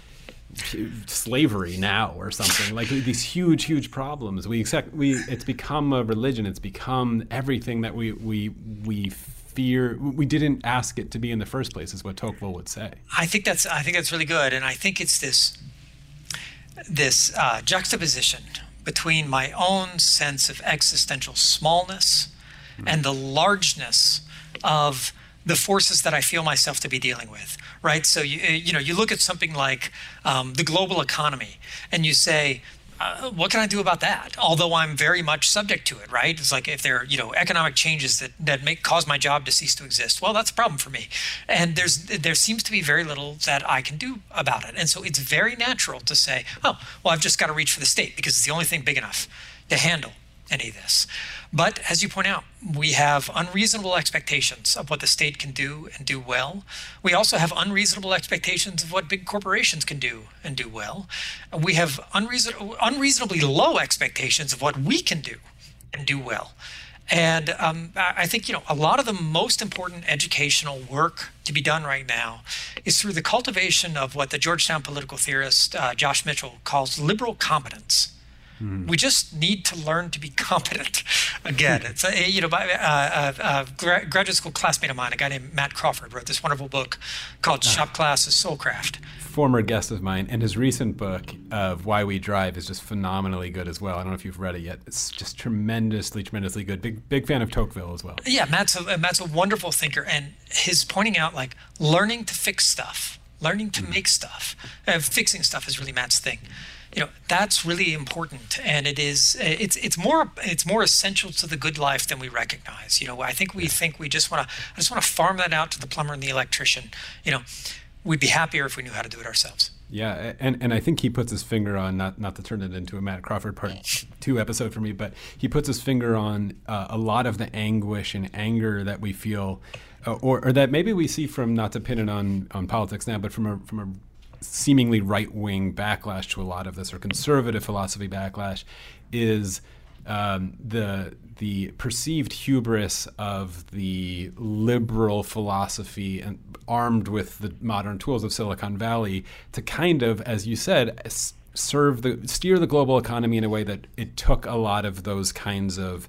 slavery now or something, like these huge problems. It's become a religion. It's become everything that we fear. We didn't ask it to be in the first place, is what Tocqueville would say. I think that's really good, and I think it's this juxtaposition between my own sense of existential smallness and the largeness of the forces that I feel myself to be dealing with, right? So you look at something like the global economy, and you say, what can I do about that? Although I'm very much subject to it, right? It's like if there are economic changes that cause my job to cease to exist, well, that's a problem for me. And there seems to be very little that I can do about it. And so it's very natural to say, oh, well, I've just got to reach for the state because it's the only thing big enough to handle any of this. But as you point out, we have unreasonable expectations of what the state can do and do well. We also have unreasonable expectations of what big corporations can do and do well. And we have unreasonably low expectations of what we can do and do well. And I think, a lot of the most important educational work to be done right now is through the cultivation of what the Georgetown political theorist Josh Mitchell calls liberal competence. We just need to learn to be competent again. It's a graduate school classmate of mine, a guy named Matt Crawford, wrote this wonderful book called Shop Class is Soulcraft. Former guest of mine, and his recent book of Why We Drive is just phenomenally good as well. I don't know if you've read it yet. It's just tremendously good. Big fan of Tocqueville as well. Yeah, Matt's a wonderful thinker, and his pointing out like learning to fix stuff, learning to make stuff, fixing stuff is really Matt's thing. That's really important, and it's more essential to the good life than we recognize. I think we just want to farm that out to the plumber and the electrician. We'd be happier if we knew how to do it ourselves. Yeah, and I think he puts his finger on, not to turn it into a Matt Crawford part 2 episode for me, but he puts his finger on a lot of the anguish and anger that we feel, or that maybe we see from, not to pin it on politics now, but from a seemingly right-wing backlash to a lot of this, or conservative philosophy backlash, is the perceived hubris of the liberal philosophy and armed with the modern tools of Silicon Valley to kind of, as you said, steer the global economy in a way that it took a lot of those kinds of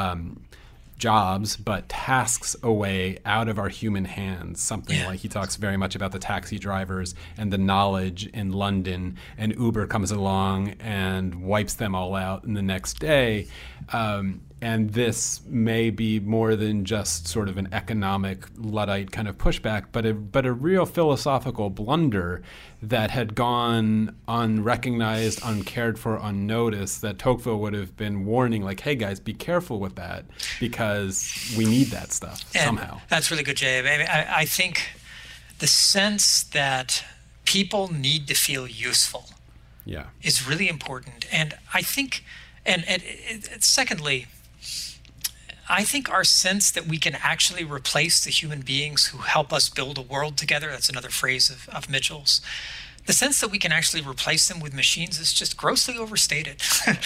jobs, but tasks away out of our human hands. Something like, he talks very much about the taxi drivers and the knowledge in London, and Uber comes along and wipes them all out in the next day. And this may be more than just sort of an economic Luddite kind of pushback, but a real philosophical blunder that had gone unrecognized, uncared for, unnoticed, that Tocqueville would have been warning, like, hey guys, be careful with that, because we need that stuff somehow. That's really good, Jay. I think the sense that people need to feel useful is really important. And I think, and secondly, I think our sense that we can actually replace the human beings who help us build a world together, that's another phrase of Mitchell's, the sense that we can actually replace them with machines is just grossly overstated.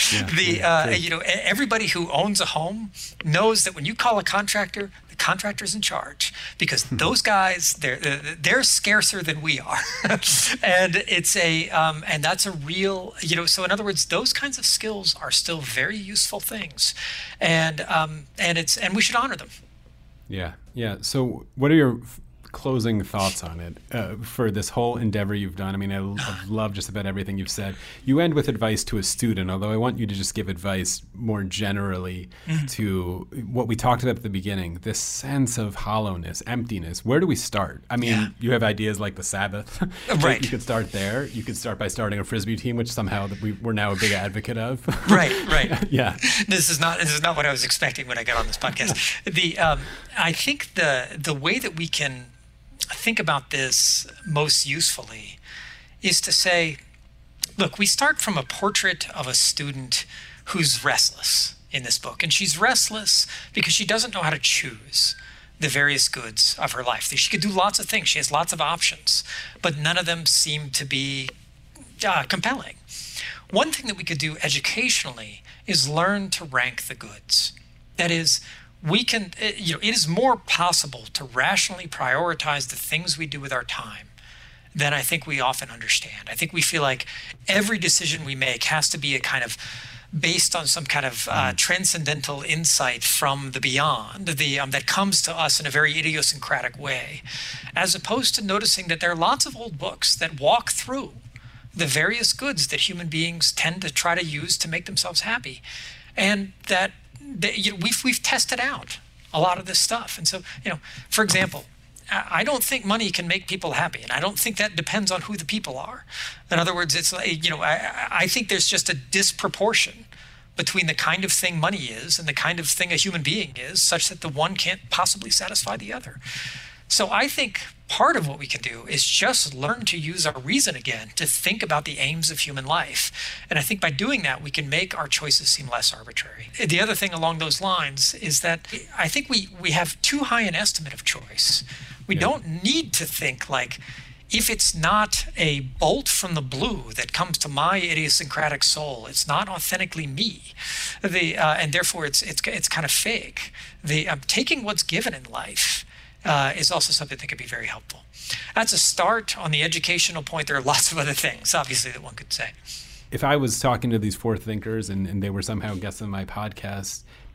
Everybody who owns a home knows that when you call a contractor, the contractor's in charge, because those guys, they're scarcer than we are. And it's and that's a real, so in other words, those kinds of skills are still very useful things. And we should honor them. Yeah. So what are your closing thoughts on it for this whole endeavor you've done? I mean, I've loved just about everything you've said. You end with advice to a student, although I want you to just give advice more generally to what we talked about at the beginning, this sense of hollowness, emptiness. Where do we start? I mean, you have ideas like the Sabbath. Right. You could start there. You could start by starting a Frisbee team, which somehow we're now a big advocate of. Right. Yeah. This is not what I was expecting when I got on this podcast. I think the way that we can think about this most usefully is to say, look, we start from a portrait of a student who's restless in this book. And she's restless because she doesn't know how to choose the various goods of her life. She could do lots of things. She has lots of options, but none of them seem to be compelling. One thing that we could do educationally is learn to rank the goods. That is, we can, it is more possible to rationally prioritize the things we do with our time than I think we often understand. I think we feel like every decision we make has to be a kind of based on some kind of transcendental insight from the beyond, that comes to us in a very idiosyncratic way, as opposed to noticing that there are lots of old books that walk through the various goods that human beings tend to try to use to make themselves happy, and that we've tested out a lot of this stuff. And so, for example, I don't think money can make people happy, and I don't think that depends on who the people are. In other words, it's like, I think there's just a disproportion between the kind of thing money is and the kind of thing a human being is, such that the one can't possibly satisfy the other. So I think part of what we can do is just learn to use our reason again to think about the aims of human life. And I think by doing that, we can make our choices seem less arbitrary. The other thing along those lines is that I think we have too high an estimate of choice. We don't need to think like, if it's not a bolt from the blue that comes to my idiosyncratic soul, it's not authentically me, and therefore it's kind of fake. Taking what's given in life is also something that can be very helpful. That's a start on the educational point. There are lots of other things, obviously, that one could say. If I was talking to these four thinkers and they were somehow guests on my podcast,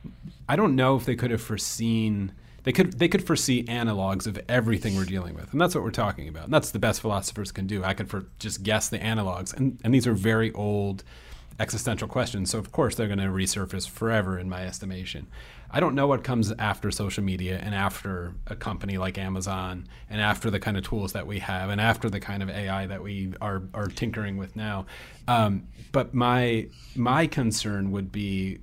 I don't know if they could have foreseen. They could foresee analogs of everything we're dealing with, and that's what we're talking about. And that's the best philosophers can do. I could just guess the analogs, and these are very old existential questions. So of course they're going to resurface forever, in my estimation. I don't know what comes after social media and after a company like Amazon and after the kind of tools that we have and after the kind of AI that we are tinkering with now. But my concern would be,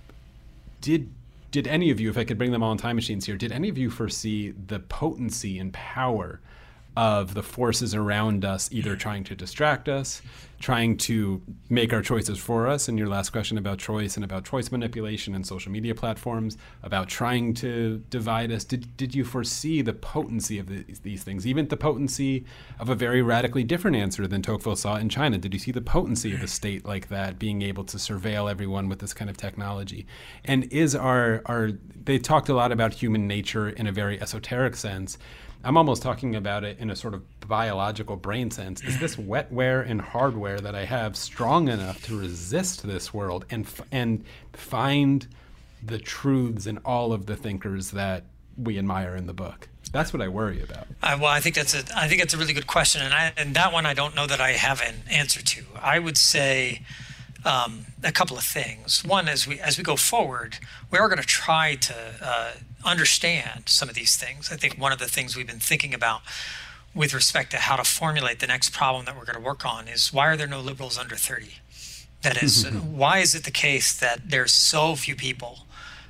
did any of you, if I could bring them all in time machines here, did any of you foresee the potency and power of the forces around us, either trying to distract us, trying to make our choices for us? And your last question about choice and about choice manipulation and social media platforms, about trying to divide us. Did you foresee the potency of these things, even the potency of a very radically different answer than Tocqueville saw in China? Did you see the potency of a state like that being able to surveil everyone with this kind of technology? And is they talked a lot about human nature in a very esoteric sense. I'm almost talking about it in a sort of biological brain sense. Is this wetware and hardware that I have strong enough to resist this world and find the truths in all of the thinkers that we admire in the book? That's what I worry about. Well, I think that's a really good question, and that one I don't know that I have an answer to. I would say a couple of things. One, as we go forward, we are going to try to understand some of these things. I think one of the things we've been thinking about with respect to how to formulate the next problem that we're going to work on is, why are there no liberals under 30? That is, why is it the case that there's so few people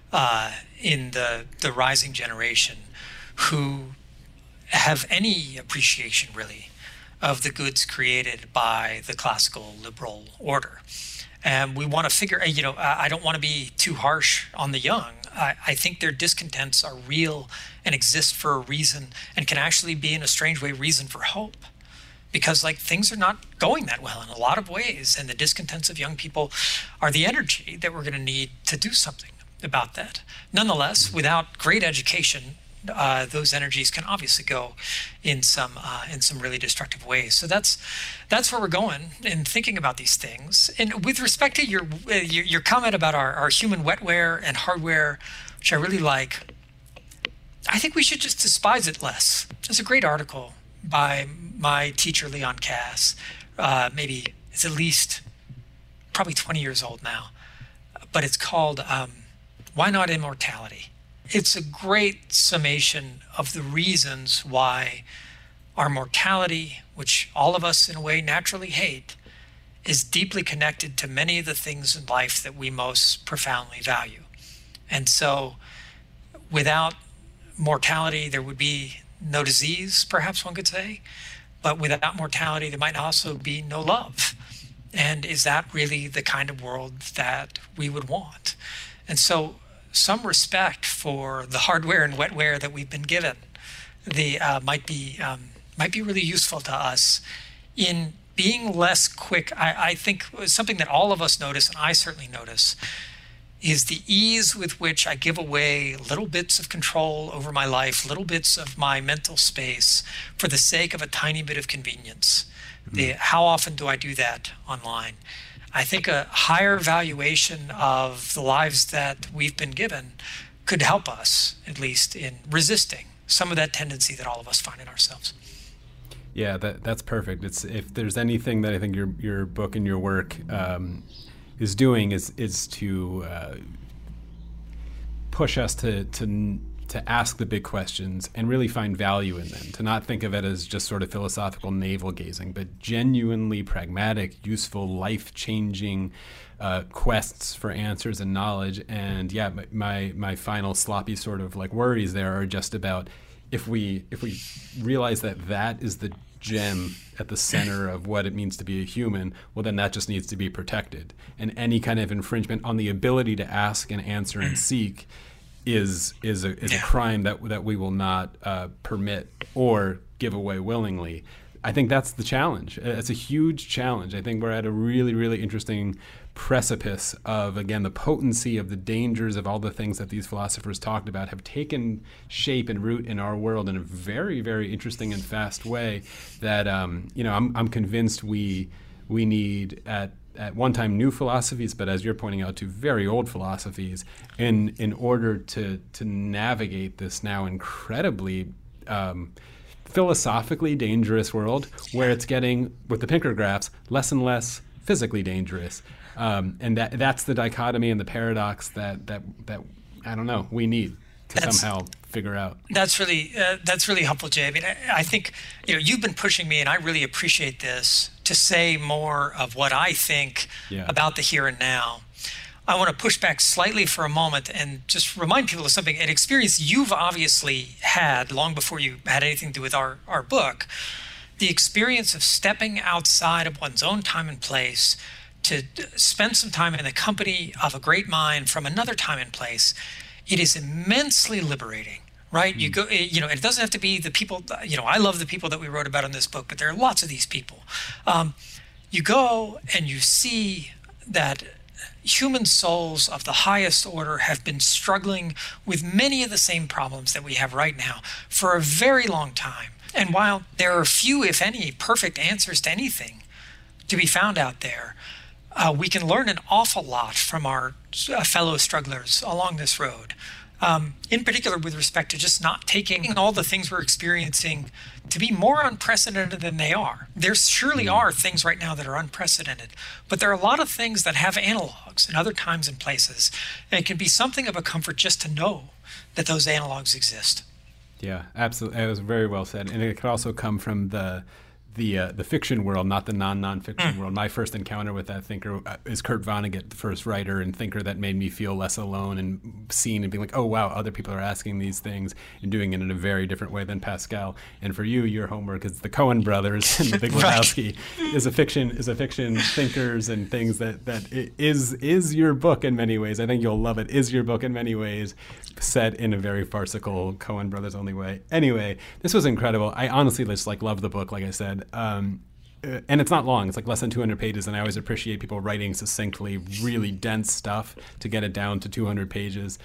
in the rising generation who have any appreciation, really, of the goods created by the classical liberal order? And we want to figure, I don't want to be too harsh on the young. I think their discontents are real and exist for a reason, and can actually be, in a strange way, reason for hope. Because things are not going that well in a lot of ways, and the discontents of young people are the energy that we're going to need to do something about that. Nonetheless, without great education, those energies can obviously go in some really destructive ways. So that's where we're going in thinking about these things. And with respect to your comment about our human wetware and hardware, which I really like, I think we should just despise it less. There's a great article by my teacher, Leon Kass. Maybe it's at least probably 20 years old now, but it's called Why Not Immortality? It's a great summation of the reasons why our mortality, which all of us in a way naturally hate, is deeply connected to many of the things in life that we most profoundly value. And so without mortality, there would be no disease, perhaps one could say, but without mortality, there might also be no love. And is that really the kind of world that we would want? And so some respect for the hardware and wetware that we've been given might be really useful to us in being less quick. I think something that all of us notice, and I certainly notice, is the ease with which I give away little bits of control over my life, little bits of my mental space for the sake of a tiny bit of convenience. How often do I do that online? I think a higher valuation of the lives that we've been given could help us, at least, in resisting some of that tendency that all of us find in ourselves. Yeah, that's perfect. If there's anything that I think your book and your work is doing is to push us to ask the big questions and really find value in them, to not think of it as just sort of philosophical navel gazing, but genuinely pragmatic, useful, life-changing quests for answers and knowledge. And yeah, my final sloppy sort of worries there are just about if we realize that is the gem at the center of what it means to be a human, well, then that just needs to be protected. And any kind of infringement on the ability to ask and answer and seek is a crime that we will not permit or give away willingly. I think that's the challenge. It's a huge challenge. I think we're at a really, really interesting precipice of, again, the potency of the dangers of all the things that these philosophers talked about have taken shape and root in our world in a very, very interesting and fast way that, I'm convinced we need at at one time new philosophies, but as you're pointing out, to very old philosophies, in order to navigate this now incredibly philosophically dangerous world, where it's getting, with the Pinker graphs, less and less physically dangerous. And that's the dichotomy and the paradox that I don't know, we need to somehow figure out. That's really helpful, Jay. I mean, I think you've been pushing me, and I really appreciate this, to say more of what I think about the here and now. I want to push back slightly for a moment and just remind people of something, an experience you've obviously had long before you had anything to do with our book. The experience of stepping outside of one's own time and place to spend some time in the company of a great mind from another time and place. It is immensely liberating, right? You go, it doesn't have to be the people, I love the people that we wrote about in this book, but there are lots of these people. You go and you see that human souls of the highest order have been struggling with many of the same problems that we have right now for a very long time. And while there are few, if any, perfect answers to anything to be found out there, we can learn an awful lot from our fellow strugglers along this road. In particular with respect to just not taking all the things we're experiencing to be more unprecedented than they are. There surely are things right now that are unprecedented, but there are a lot of things that have analogs in other times and places, and it can be something of a comfort just to know that those analogs exist. Yeah, absolutely. It was very well said. And it could also come from the fiction world, not the non-fiction world. My first encounter with that thinker is Kurt Vonnegut, the first writer and thinker that made me feel less alone and seen and being like, oh, wow, other people are asking these things and doing it in a very different way than Pascal. And for you, your homework is the Coen brothers and the Big Lebowski is a fiction thinkers and things that is your book in many ways. I think you'll love it. Is your book in many ways set in a very farcical Coen brothers only way. Anyway, this was incredible. I honestly just love the book, like I said. And it's not long. It's less than 200 pages, and I always appreciate people writing succinctly, really dense stuff to get it down to 200 pages.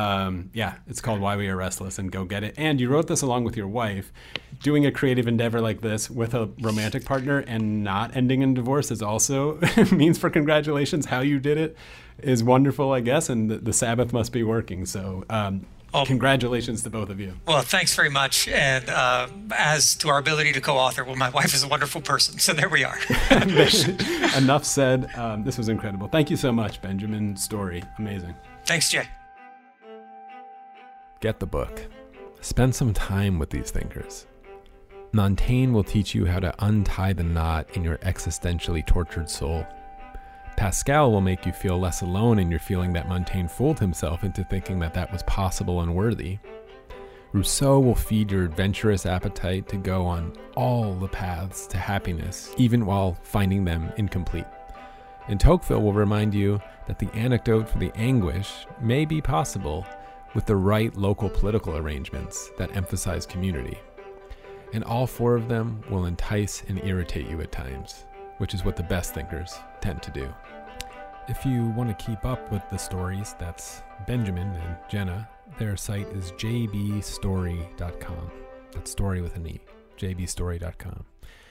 It's called Why We Are Restless, and go get it. And you wrote this along with your wife. Doing a creative endeavor like this with a romantic partner and not ending in divorce is also means for congratulations. How you did it is wonderful, I guess, and the Sabbath must be working. So congratulations to both of you. Well, thanks very much. And as to our ability to co-author, well, my wife is a wonderful person. So there we are. Enough said. This was incredible. Thank you so much, Benjamin Storey. Amazing. Thanks, Jay. Get the book. Spend some time with these thinkers. Montaigne will teach you how to untie the knot in your existentially tortured soul. Pascal will make you feel less alone in your feeling that Montaigne fooled himself into thinking that was possible and worthy. Rousseau will feed your adventurous appetite to go on all the paths to happiness, even while finding them incomplete. And Tocqueville will remind you that the antidote for the anguish may be possible with the right local political arrangements that emphasize community. And all four of them will entice and irritate you at times, which is what the best thinkers tend to do. If you want to keep up with the stories, that's Benjamin and Jenna. Their site is jbstory.com. That's story with an E, jbstory.com.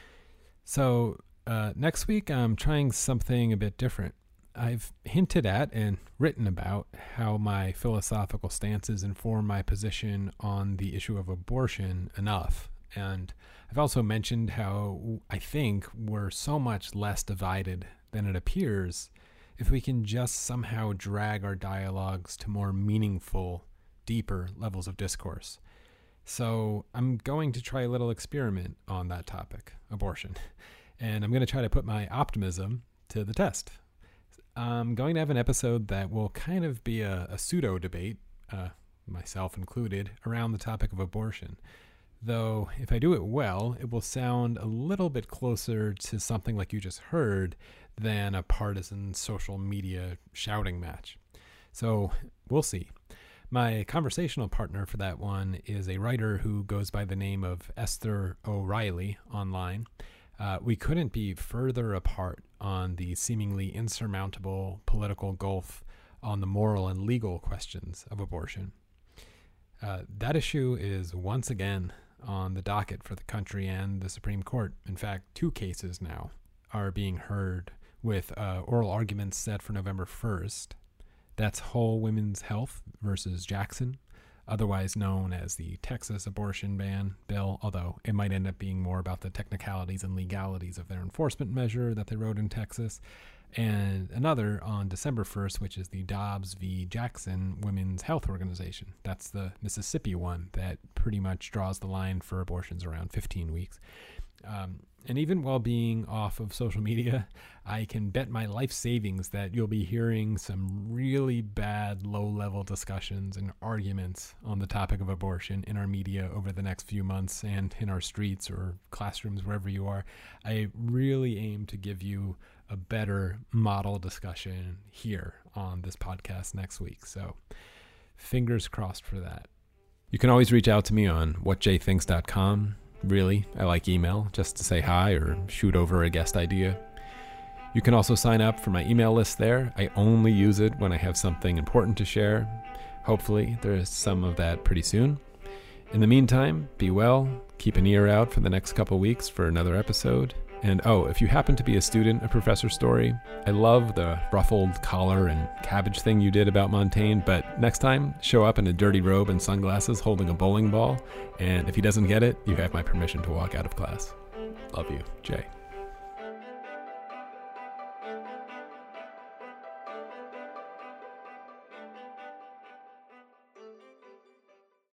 So next week, I'm trying something a bit different. I've hinted at and written about how my philosophical stances inform my position on the issue of abortion enough. And I've also mentioned how I think we're so much less divided than it appears if we can just somehow drag our dialogues to more meaningful, deeper levels of discourse. So I'm going to try a little experiment on that topic, abortion. And I'm going to try to put my optimism to the test. I'm going to have an episode that will kind of be a pseudo debate, myself included, around the topic of abortion. Though, if I do it well, it will sound a little bit closer to something like you just heard than a partisan social media shouting match. So, we'll see. My conversational partner for that one is a writer who goes by the name of Esther O'Reilly online. We couldn't be further apart on the seemingly insurmountable political gulf on the moral and legal questions of abortion. That issue is once again on the docket for the country and the Supreme Court. In fact, 2 cases now are being heard with oral arguments set for November 1st. That's Whole Women's Health versus Jackson, otherwise known as the Texas abortion ban bill, although it might end up being more about the technicalities and legalities of their enforcement measure that they wrote in Texas. And another on December 1st, which is the Dobbs v. Jackson Women's Health Organization. That's the Mississippi one that pretty much draws the line for abortions around 15 weeks. And even while being off of social media, I can bet my life savings that you'll be hearing some really bad low-level discussions and arguments on the topic of abortion in our media over the next few months and in our streets or classrooms, wherever you are. I really aim to give you a better model discussion here on this podcast next week. So fingers crossed for that. You can always reach out to me on whatjthinks.com. Really, I like email just to say hi or shoot over a guest idea. You can also sign up for my email list there. I only use it when I have something important to share. Hopefully, there's some of that pretty soon. In the meantime, be well, keep an ear out for the next couple weeks for another episode. And if you happen to be a student of Professor Story, I love the ruffled collar and cabbage thing you did about Montaigne, but next time, show up in a dirty robe and sunglasses holding a bowling ball, and if he doesn't get it, you have my permission to walk out of class. Love you, Jay.